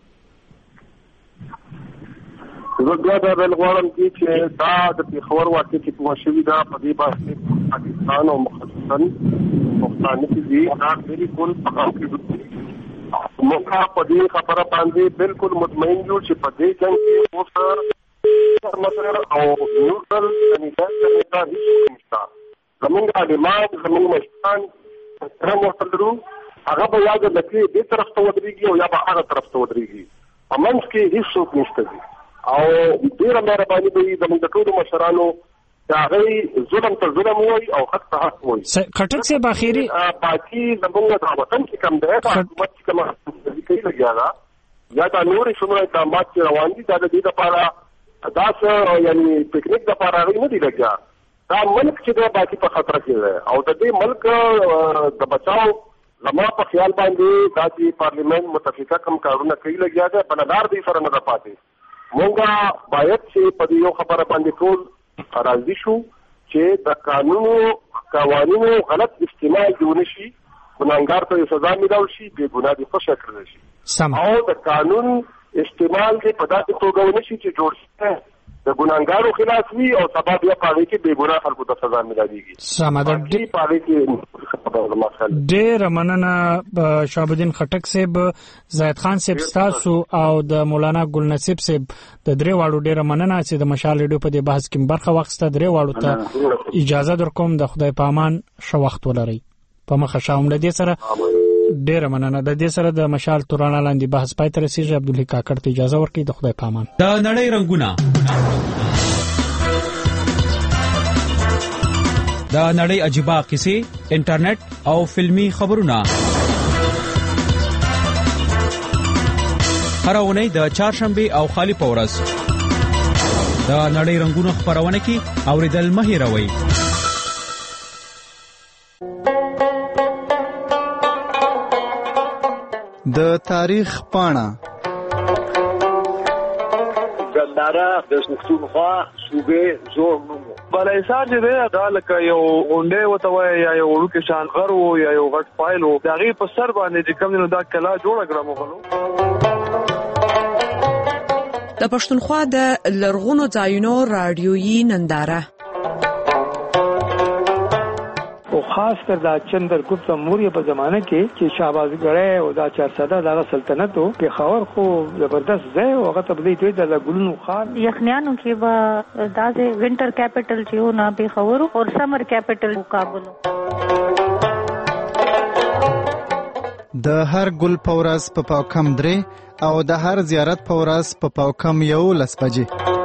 زه بیا دا ویل غواړم چې دا د پېښور واقع چې کومه شوې ده په دې باندې پاکستان او مخصوصا پښتانه چې دي دا بالکل په حق کې موږ په دې خبره باندې بالکل مطمئن یو چې په دې جنګ کې اوس مسله او نیوټرل کمیټه دا هیڅ نشته. زموږ عالمان زموږ مشران سره ورتلرو هغه به یاد لکه دې طرف ته ودرېږي او یا به هغه طرف ته ودرېږي. په منځ کې هیڅوک نشته دي او ډېره مهرباني به وي زموږ د ټولو مشرانو هغه ظلم ته ظلم وای او حق ته حق وای. خټک صاحب اخیری پاکي زموږ د وطن کې کم ده حکومت چې کومه کوي لګیا دا یا دا نور څومره اقدامات چې روان دي دا د دې لپاره دا څه یعنی پکنیک لپاره غوښنه نه دی لګیا. دا ملک چې دا باقي په خطر کې ده او د دې ملک د بچاو زما په خیال باندې دا چې پارلیمنت متفقه کم کارونه کوي لګیا ده په نظر دې سره نه پاتې. مونږه باید چې په دې یو خبره باندې ټول راضي شو چې د قانونو قوانینو غلط استعمال جوړ نشي، ګناهګار ته سزا ملاو شي، بې ګناه دي خوشی کړل شي او د قانون استعمال دې په داسې توګه ونشي چې جوړ شي د ګناهګارو خلاف وي او سبب یې پاره کې بې ګناه خلکو ته سزا ملاويږي. سمه ده. پاره کې ډېر مننه شهابالدین خټک صاحب، زاهد خان صاحب تاسو او د مولانا ګل نصیب صاحب د درې واړو ډېر مننه چې د مشال ریډیو په دې بحث کې برخه واخیسته. درې واړو ته اجازه درکوم د خدای په امان ښه وخت ولرئ. په مخه شاوم له دې سره ډېر مننه. د دې سره د مشال تورانه لاندې بحث پای ته رسیږي. عبدالحی کاکړ ته اجازه ورکړئ. د خدای په امان. د نړۍ رنګونه د نړۍ عجیبه قصې، انټرنیټ او فلمی خبرونه هر اونۍ د چهارشنبه او خالی پورس د نړۍ رنگونو خبرونه کې اوریدل مه هېروئ. د تاریخ پاڼه ګنداره د پښتونخوا صوبې زوړ نوم بلایسار چې دی دا لکه یو غونډې وته وایي یا یو وړوکی شان غر و یا یو غټ فایل و د هغې په سر باندې چې کوم دی نو دا کلا جوړه کړه مغلو. د پښتونخوا د لرغونو ځایونو راډیویي ننداره او خاص کر دا چندرګپت موریه په زمانه کې چې شهبازګړی او دا چارسده دغه سلطنت و پېښور خو زبردست ځای و هغه ته به دوی د ګلونو ښار یخنیانو کې به داسې وینټر کیپټل چې و نه پېښور او سمر کیپټل کابل. د هر ګل په ورځ په پاو کم درې او د هر زیارت په ورځ په پاو کم یولس بجې